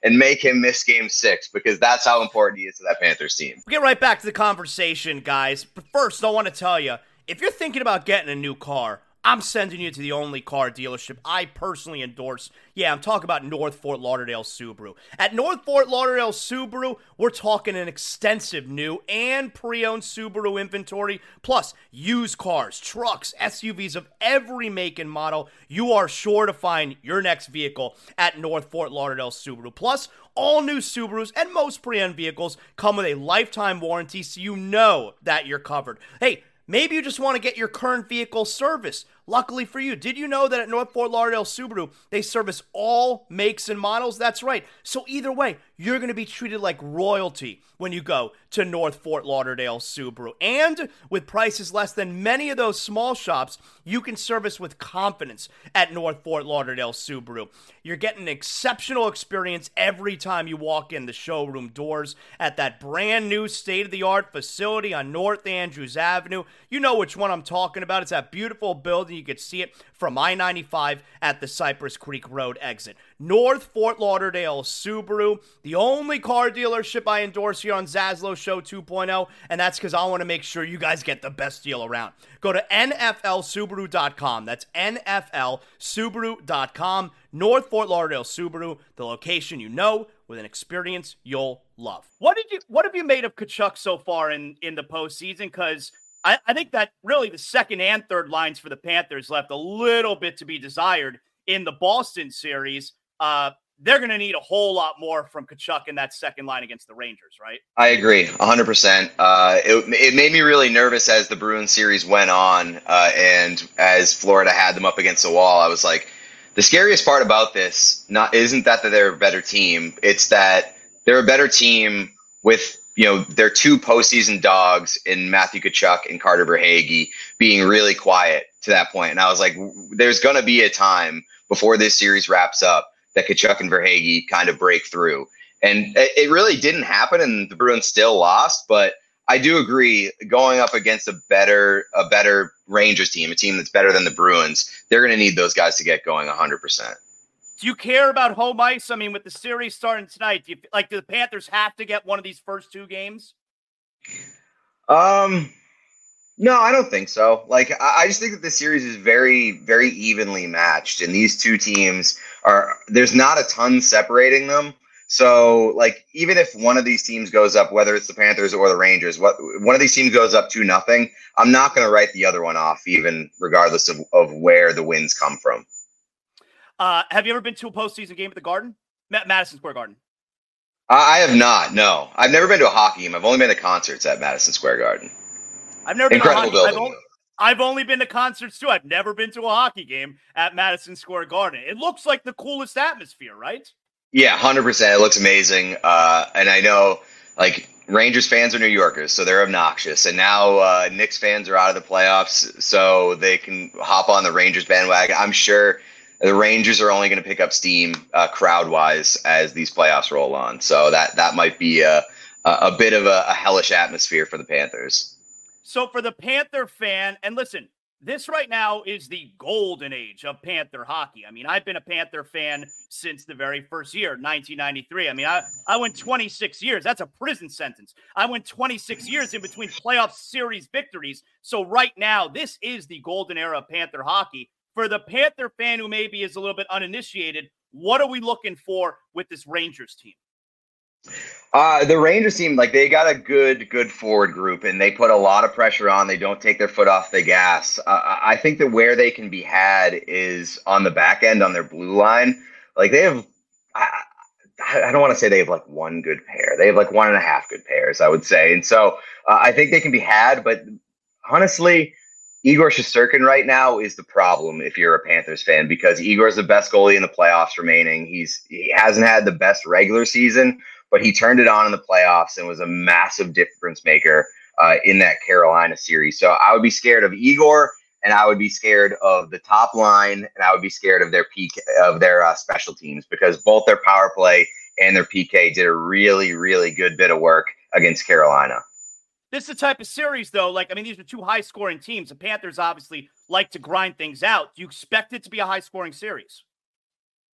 and make him miss game six, because that's how important he is to that Panthers team. We'll get right back to the conversation, guys. But first, I want to tell you, if you're thinking about getting a new car, I'm sending you to the only car dealership I personally endorse. Yeah, I'm talking about North Fort Lauderdale Subaru. At North Fort Lauderdale Subaru, we're talking an extensive new and pre-owned Subaru inventory, plus used cars, trucks, S U Vs of every make and model. You are sure to find your next vehicle at North Fort Lauderdale Subaru. Plus, all new Subarus and most pre-owned vehicles come with a lifetime warranty, so you know that you're covered. Hey, maybe you just want to get your current vehicle serviced. Luckily for you, did you know that at North Fort Lauderdale Subaru, they service all makes and models? That's right. So either way, you're going to be treated like royalty when you go to North Fort Lauderdale Subaru. And with prices less than many of those small shops, you can service with confidence at North Fort Lauderdale Subaru. You're getting an exceptional experience every time you walk in the showroom doors at that brand new state-of-the-art facility on North Andrews Avenue. You know which one I'm talking about. It's that beautiful building. You could see it from I ninety-five at the Cypress Creek Road exit. North Fort Lauderdale Subaru, the only car dealership I endorse here on Zaslow Show two point oh, and that's because I want to make sure you guys get the best deal around. Go to N F L Subaru dot com. That's N F L Subaru dot com. North Fort Lauderdale Subaru, the location you know with an experience you'll love. What did you? What have you made of Tkachuk so far in, in the postseason? Because I, I think that really the second and third lines for the Panthers left a little bit to be desired in the Boston series. Uh, they're going to need a whole lot more from Tkachuk in that second line against the Rangers, right? I agree, one hundred percent. Uh, it, it made me really nervous as the Bruins series went on, uh, and as Florida had them up against the wall. I was like, the scariest part about this not isn't that, that they're a better team. It's that they're a better team with, you know, their two postseason dogs in Matthew Tkachuk and Carter Verhaeghe being really quiet to that point. And I was like, there's going to be a time before this series wraps up that Tkachuk and Verhaeghe kind of break through. And it really didn't happen, and the Bruins still lost. But I do agree, going up against a better a better Rangers team, a team that's better than the Bruins, they're going to need those guys to get going one hundred percent. Do you care about home ice? I mean, with the series starting tonight, do you, like, do the Panthers have to get one of these first two games? Um, no, I don't think so. Like, I, I just think that this series is very, very evenly matched, and these two teams are, there's not a ton separating them. So, like, even if one of these teams goes up, whether it's the Panthers or the Rangers, what one of these teams goes up two nothing, I'm not going to write the other one off, even regardless of, of where the wins come from. Uh, have you ever been to a postseason game at the Garden? Ma- Madison Square Garden. I have not. No, I've never been to a hockey game. I've only been to concerts at Madison Square Garden. I've never been Incredible to a hockey. building. I've only, I've only been to concerts too. I've never been to a hockey game at Madison Square Garden. It looks like the coolest atmosphere, right? Yeah, one hundred percent. It looks amazing. Uh, and I know, like, Rangers fans are New Yorkers, so they're obnoxious. And now uh, Knicks fans are out of the playoffs, so they can hop on the Rangers bandwagon. I'm sure the Rangers are only going to pick up steam uh, crowd-wise as these playoffs roll on. So that that might be a, a bit of a, a hellish atmosphere for the Panthers. So for the Panther fan, and listen, this right now is the golden age of Panther hockey. I mean, I've been a Panther fan since the very first year, nineteen ninety-three. I mean, I, I went twenty-six years. That's a prison sentence. I went twenty-six years in between playoff series victories. So right now, this is the golden era of Panther hockey. For the Panther fan who maybe is a little bit uninitiated, what are we looking for with this Rangers team? Uh, the Rangers team, like, they got a good, good forward group, and they put a lot of pressure on. They don't take their foot off the gas. Uh, I think that where they can be had is on the back end, on their blue line. Like, they have, I, I don't want to say they have like one good pair. They have like one and a half good pairs, I would say. And so uh, I think they can be had, but honestly, Igor Shesterkin right now is the problem if you're a Panthers fan, because Igor's the best goalie in the playoffs remaining. He's he hasn't had the best regular season, but he turned it on in the playoffs and was a massive difference maker uh, in that Carolina series. So I would be scared of Igor, and I would be scared of the top line, and I would be scared of their P K, of their uh, special teams, because both their power play and their P K did a really, really good bit of work against Carolina. This is the type of series, though, like, I mean, these are two high-scoring teams. The Panthers obviously like to grind things out. Do you expect it to be a high-scoring series?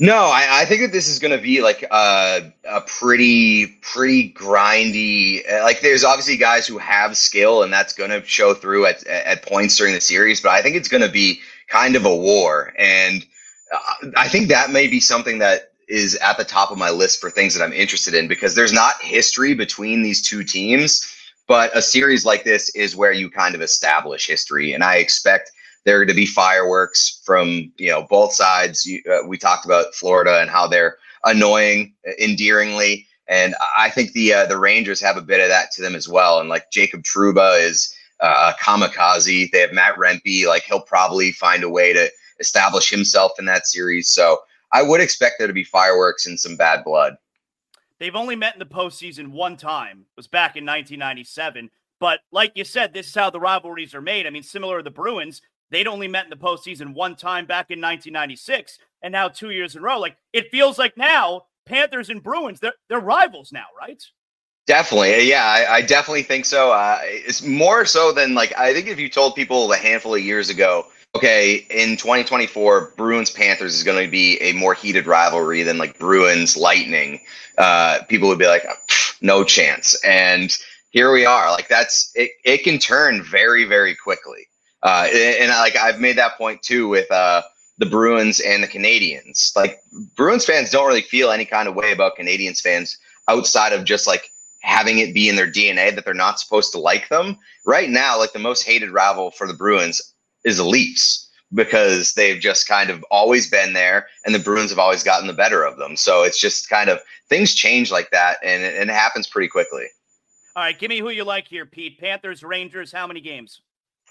No, I, I think that this is going to be like a, a pretty, pretty grindy. Like, there's obviously guys who have skill, and that's going to show through at at points during the series. But I think it's going to be kind of a war, and I think that may be something that is at the top of my list for things that I'm interested in, because there's not history between these two teams, but a series like this is where you kind of establish history, and I expect there are to be fireworks from, you know, both sides. You, uh, we talked about Florida and how they're annoying, endearingly, and I think the uh, the Rangers have a bit of that to them as well. And like Jacob Trouba is uh, a kamikaze. They have Matt Rempe. Like, he'll probably find a way to establish himself in that series. So I would expect there to be fireworks and some bad blood. They've only met in the postseason one time. It was back in nineteen ninety-seven. But like you said, this is how the rivalries are made. I mean, similar to the Bruins, they'd only met in the postseason one time back in nineteen ninety-six, and now two years in a row. Like, it feels like now Panthers and Bruins, they're, they're rivals now, right? Definitely. Yeah, I, I definitely think so. Uh, it's more so than, like, I think if you told people a handful of years ago, okay, in twenty twenty-four, Bruins-Panthers is going to be a more heated rivalry than, like, Bruins-Lightning, uh, people would be like, no chance. And here we are. Like, that's it, it can turn very, very quickly. Uh, and, and like, I've made that point too with uh, the Bruins and the Canadiens. Like, Bruins fans don't really feel any kind of way about Canadiens fans outside of just like having it be in their D N A that they're not supposed to like them. Right now, like, the most hated rival for the Bruins is the Leafs, because they've just kind of always been there, and the Bruins have always gotten the better of them. So it's just kind of, things change like that, and, and it happens pretty quickly. All right, give me who you like here, Pete. Panthers, Rangers, how many games?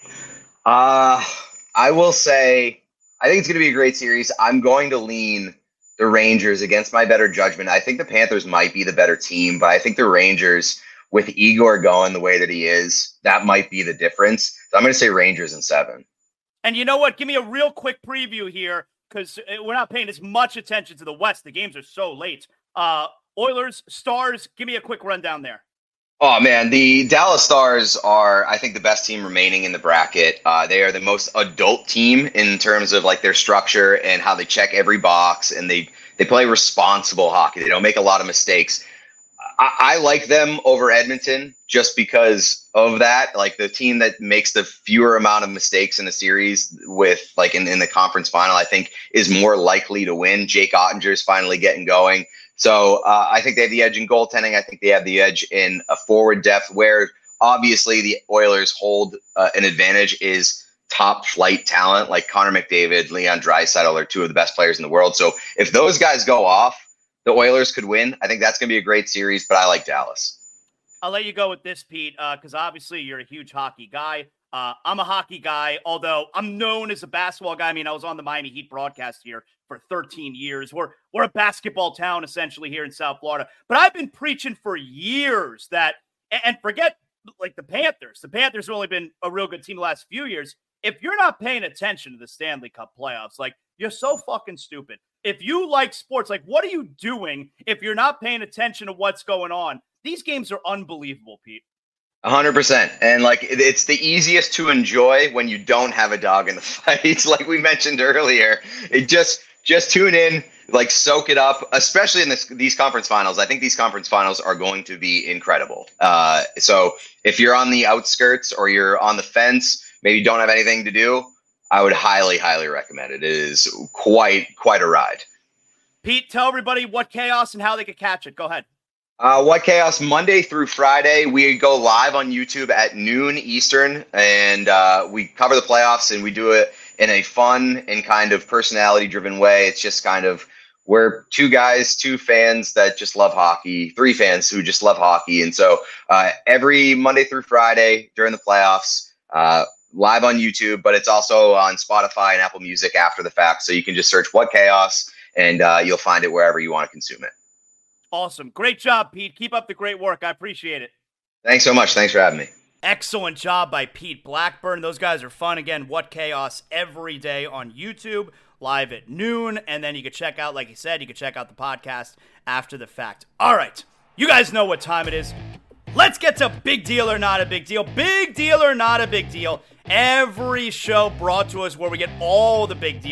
Uh, I will say, I think it's going to be a great series. I'm going to lean the Rangers against my better judgment. I think the Panthers might be the better team, but I think the Rangers, with Igor going the way that he is, that might be the difference. So I'm going to say Rangers in seven. And you know what? Give me a real quick preview here, because we're not paying as much attention to the West. The games are so late. Uh, Oilers, Stars, give me a quick rundown there. Oh, man, the Dallas Stars are, I think, the best team remaining in the bracket. Uh, they are the most adult team in terms of, like, their structure and how they check every box, and they, they play responsible hockey. They don't make a lot of mistakes. I, I like them over Edmonton just because of that. Like, the team that makes the fewer amount of mistakes in a series with, like, in, in the conference final, I think is more likely to win. Jake Ottinger is finally getting going. So uh, I think they have the edge in goaltending. I think they have the edge in a forward depth, where obviously the Oilers hold uh, an advantage is top flight talent, like Connor McDavid, Leon Draisaitl are two of the best players in the world. So if those guys go off, the Oilers could win. I think that's going to be a great series, but I like Dallas. I'll let you go with this, Pete, because uh, obviously you're a huge hockey guy. Uh, I'm a hockey guy, although I'm known as a basketball guy. I mean, I was on the Miami Heat broadcast here for thirteen years. We're, we're a basketball town, essentially, here in South Florida. But I've been preaching for years that, and forget, like, the Panthers. The Panthers have only been a real good team the last few years. If you're not paying attention to the Stanley Cup playoffs, like, you're so fucking stupid. If you like sports, like, what are you doing if you're not paying attention to what's going on? These games are unbelievable, Pete. A hundred percent. And like, it's the easiest to enjoy when you don't have a dog in the fight. Like we mentioned earlier, it just, just tune in, like soak it up, especially in this, these conference finals. I think these conference finals are going to be incredible. Uh, so if you're on the outskirts or you're on the fence, maybe don't have anything to do, I would highly, highly recommend it. It is quite, quite a ride. Pete, tell everybody what Chaos and how they could catch it. Go ahead. Uh, What Chaos, Monday through Friday. We go live on YouTube at noon Eastern, and uh, we cover the playoffs, and we do it in a fun and kind of personality-driven way. It's just kind of, we're two guys, two fans that just love hockey, three fans who just love hockey. And so uh, every Monday through Friday during the playoffs, uh, live on YouTube, but it's also on Spotify and Apple Music after the fact. So you can just search What Chaos, and uh, you'll find it wherever you want to consume it. Awesome. Great job, Pete. Keep up the great work. I appreciate it. Thanks so much. Thanks for having me. Excellent job by Pete Blackburn. Those guys are fun. Again, What Chaos every day on YouTube, live at noon. And then you can check out, like he said, you can check out the podcast after the fact. All right. You guys know what time it is. Let's get to Big Deal or Not a Big Deal. Big Deal or Not a Big Deal. Every show brought to us where we get all the big deals.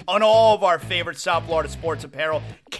on all of our favorite South Florida sports apparel,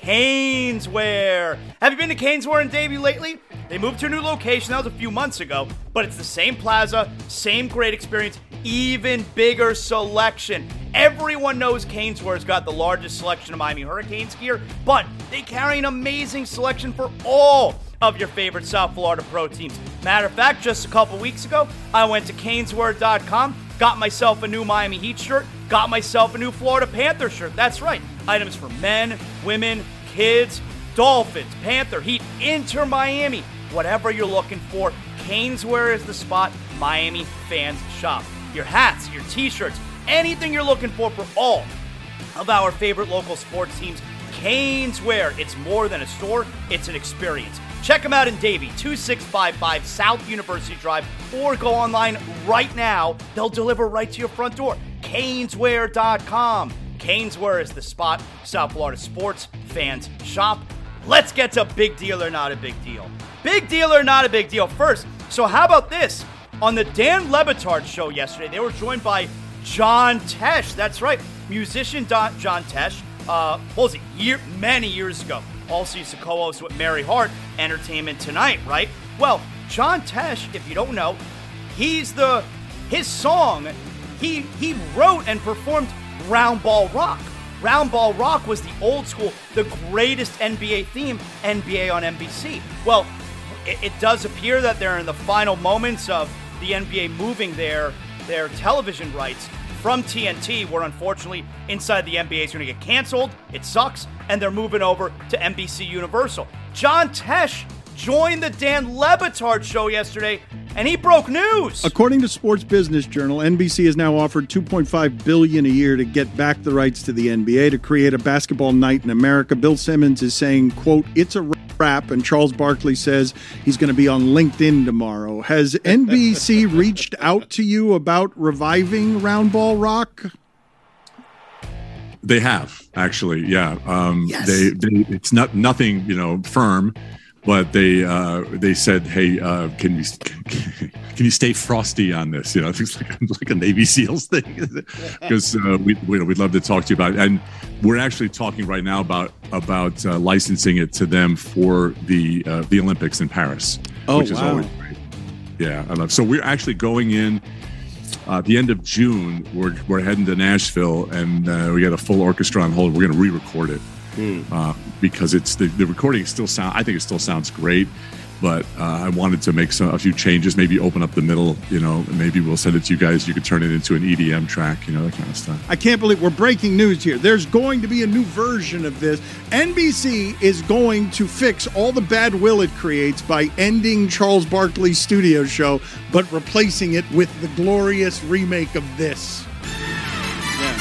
Caneswear. Have you been to Caneswear in Davie lately? They moved to a new location, that was a few months ago, but it's the same plaza, same great experience, even bigger selection. Everyone knows Caneswear's got the largest selection of Miami Hurricanes gear, but they carry an amazing selection for all of your favorite South Florida pro teams. Matter of fact, just a couple weeks ago, I went to caneswear dot com, got myself a new Miami Heat shirt, got myself a new Florida Panther shirt. That's right, items for men, women, kids, Dolphins, Panther, Heat, Inter Miami. Whatever you're looking for, Caneswear is the spot Miami fans shop. Your hats, your t-shirts, anything you're looking for for all of our favorite local sports teams, Caneswear. It's more than a store, it's an experience. Check them out in Davie, two six five five South University Drive, or go online right now. They'll deliver right to your front door. Caneswear dot com. Caneswear is the spot South Florida sports fans shop. Let's get to big deal or not a big deal. Big deal or not a big deal first. So how about this? On the Dan Le Batard show yesterday, they were joined by John Tesh. That's right, musician Don, John Tesh. Uh, what was it? Year, many years ago. Also used to co-host with Mary Hart, Entertainment Tonight, right? Well, John Tesh, if you don't know, he's the, his song, he he wrote and performed Round Ball Rock. Round Ball Rock was the old school, the greatest N B A theme, N B A on N B C. Well, it, it does appear that they're in the final moments of the N B A moving their, their television rights from T N T, where unfortunately Inside the N B A is going to get canceled. It sucks. And they're moving over to N B C Universal. John Tesh joined the Dan Le Batard show yesterday, and he broke news. According to Sports Business Journal, N B C has now offered two point five billion dollars a year to get back the rights to the N B A to create a basketball night in America. Bill Simmons is saying, quote, "It's a wrap," and Charles Barkley says he's going to be on LinkedIn tomorrow. Has N B C reached out to you about reviving Round Ball Rock? They have, actually, yeah. Um, yes. They, they, it's not nothing, you know, firm, but they uh, they said, "Hey, uh, can you can you stay frosty on this?" You know, it's like like a Navy SEALs thing, because uh, we we we'd love to talk to you about it. And we're actually talking right now about about uh, licensing it to them for the uh, the Olympics in Paris, oh, which is wow. always great. Yeah, I love. So we're actually going in. Uh, at the end of June, we're we're heading to Nashville, and uh, we got a full orchestra on hold. We're going to re-record it mm. uh, because it's the, the recording still sound. I think it still sounds great, but uh, I wanted to make some a few changes. Maybe open up the middle. You know, maybe we'll send it to you guys. You could turn it into an E D M track. You know, that kind of stuff. I can't believe we're breaking news here. There's going to be a new version of this. N B C is going to fix all the bad will it creates by ending Charles Barkley's studio show, but replacing it with the glorious remake of this. Yeah.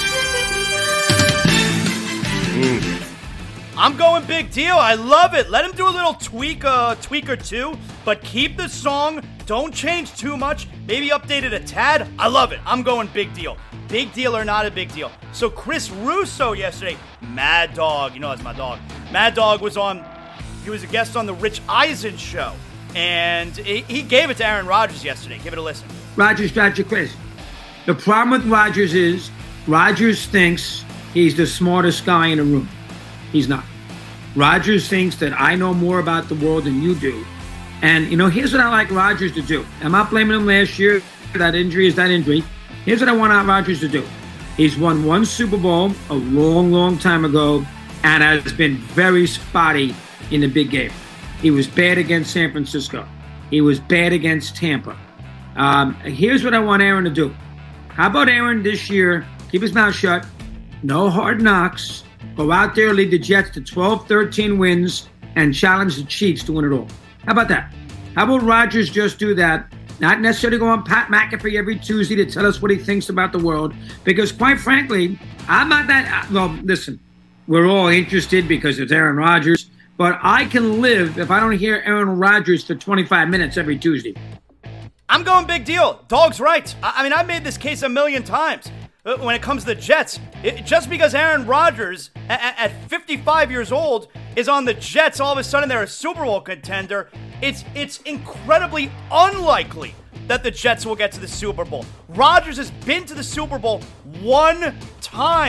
Mm. I'm going big deal. I love it. Let him do a little tweak, uh, tweak or two, but keep the song. Don't change too much. Maybe update it a tad. I love it. I'm going big deal. Big deal or not a big deal. So Chris Russo yesterday, Mad Dog, you know that's my dog. Mad Dog was on, he was a guest on the Rich Eisen show, and he, he gave it to Aaron Rodgers yesterday. Give it a listen. Rodgers got you, Chris. The problem with Rodgers is Rodgers thinks he's the smartest guy in the room. He's not. Rodgers thinks that I know more about the world than you do. And, you know, here's what I like Rodgers to do. I'm not blaming him last year. That injury is that injury. Here's what I want Rodgers to do. He's won one Super Bowl a long, long time ago and has been very spotty in the big game. He was bad against San Francisco. He was bad against Tampa. Um, here's what I want Aaron to do. How about Aaron this year, keep his mouth shut, no hard knocks, go out there, lead the Jets to twelve, thirteen wins, and challenge the Chiefs to win it all. How about that? How about Rodgers just do that? Not necessarily go on Pat McAfee every Tuesday to tell us what he thinks about the world. Because quite frankly, I'm not that, well, listen, we're all interested because it's Aaron Rodgers. But I can live if I don't hear Aaron Rodgers for twenty-five minutes every Tuesday. I'm going big deal. Dog's right. I, I mean, I've made this case a million times. When it comes to the Jets, it, just because Aaron Rodgers, at, at fifty-five years old, is on the Jets, all of a sudden they're a Super Bowl contender, it's it's incredibly unlikely that the Jets will get to the Super Bowl. Rodgers has been to the Super Bowl one time.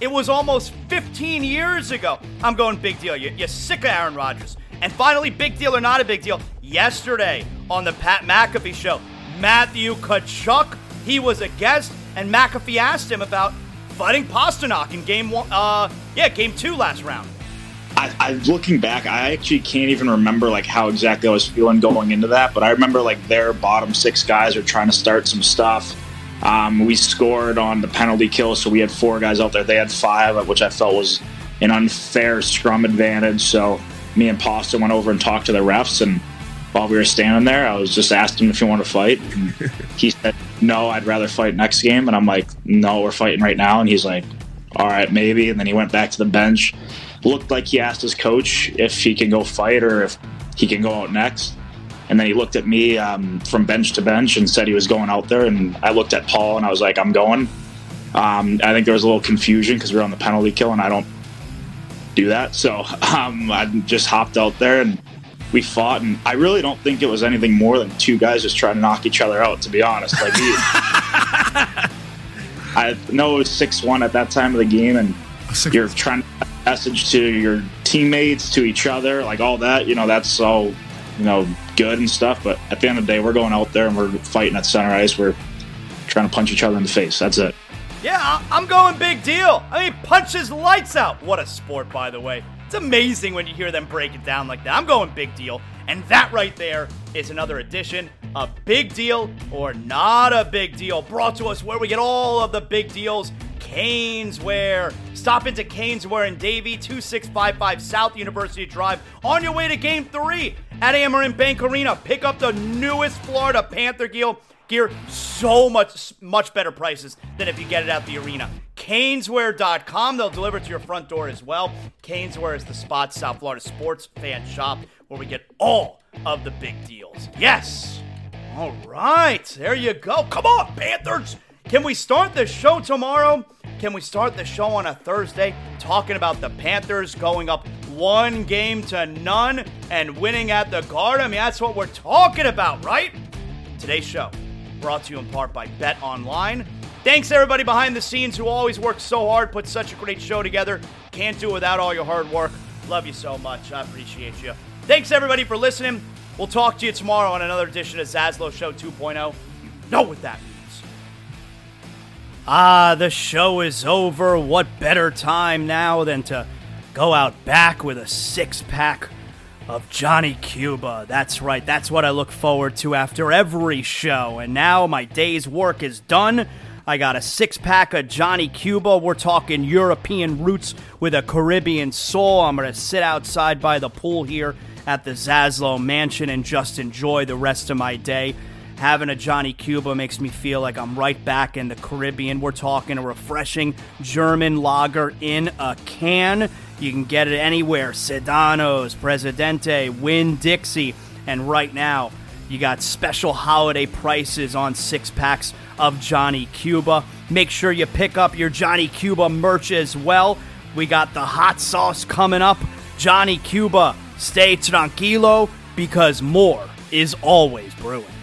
It was almost fifteen years ago. I'm going big deal. You, you're sick of Aaron Rodgers. And finally, big deal or not a big deal, yesterday on the Pat McAfee show, Matthew Tkachuk, he was a guest, and McAfee asked him about fighting Pasternak in game one, uh, yeah, game two last round. I, I looking back, I actually can't even remember like how exactly I was feeling going into that, but I remember like their bottom six guys are trying to start some stuff. Um, we scored on the penalty kill, so we had four guys out there. They had five, which I felt was an unfair scrum advantage. So me and Pasta went over and talked to the refs, and while we were standing there, I was just asked him if he wanted to fight. And he said, no, I'd rather fight next game. And I'm like, no, we're fighting right now. And he's like, all right, maybe. And then he went back to the bench. Looked like he asked his coach if he can go fight or if he can go out next. And then he looked at me um, from bench to bench and said he was going out there. And I looked at Paul and I was like, I'm going. Um, I think there was a little confusion because we were on the penalty kill and I don't do that. So um, I just hopped out there and we fought. And I really don't think it was anything more than two guys just trying to knock each other out, to be honest. Like he, I know it was six one at that time of the game, and you're trying to message to your teammates, to each other, like all that, you know, that's all, you know, good and stuff. But at the end of the day, we're going out there and we're fighting at center ice. We're trying to punch each other in the face. That's it. Yeah, I'm going big deal. I mean, punches lights out. What a sport, by the way. It's amazing when you hear them break it down like that. I'm going big deal. And that right there is another edition of Big Deal or Not a Big Deal, brought to us where we get all of the big deals. Caneswear. Stop into Caneswear in Davie, two six five five South University Drive. On your way to Game three at Amerant Bank Arena. Pick up the newest Florida Panther gear. Gear so much, much better prices than if you get it at the arena. Caneswear dot com. They'll deliver it to your front door as well. Caneswear is the spot, South Florida sports fan shop, where we get all of the big deals. Yes. All right. There you go. Come on, Panthers. Can we start the show tomorrow? Can we start the show on a Thursday talking about the Panthers going up one game to none and winning at the Garden? I mean, that's what we're talking about, right? Today's show brought to you in part by Bet Online. Thanks to everybody behind the scenes who always works so hard, put such a great show together. Can't do it without all your hard work. Love you so much. I appreciate you. Thanks everybody for listening. We'll talk to you tomorrow on another edition of Zaslow Show two point oh. You know what that means. Ah, the show is over. What better time now than to go out back with a six-pack of Johnny Cuba. That's right, that's what I look forward to after every show. And now my day's work is done. I got a six-pack of Johnny Cuba. We're talking European roots with a Caribbean soul. I'm going to sit outside by the pool here at the Zaslow Mansion and just enjoy the rest of my day. Having a Johnny Cuba makes me feel like I'm right back in the Caribbean. We're talking a refreshing German lager in a can. You can get it anywhere. Sedano's, Presidente, Winn-Dixie. And right now, you got special holiday prices on six-packs of Johnny Cuba. Make sure you pick up your Johnny Cuba merch as well. We got the hot sauce coming up. Johnny Cuba, stay tranquilo, because more is always brewing.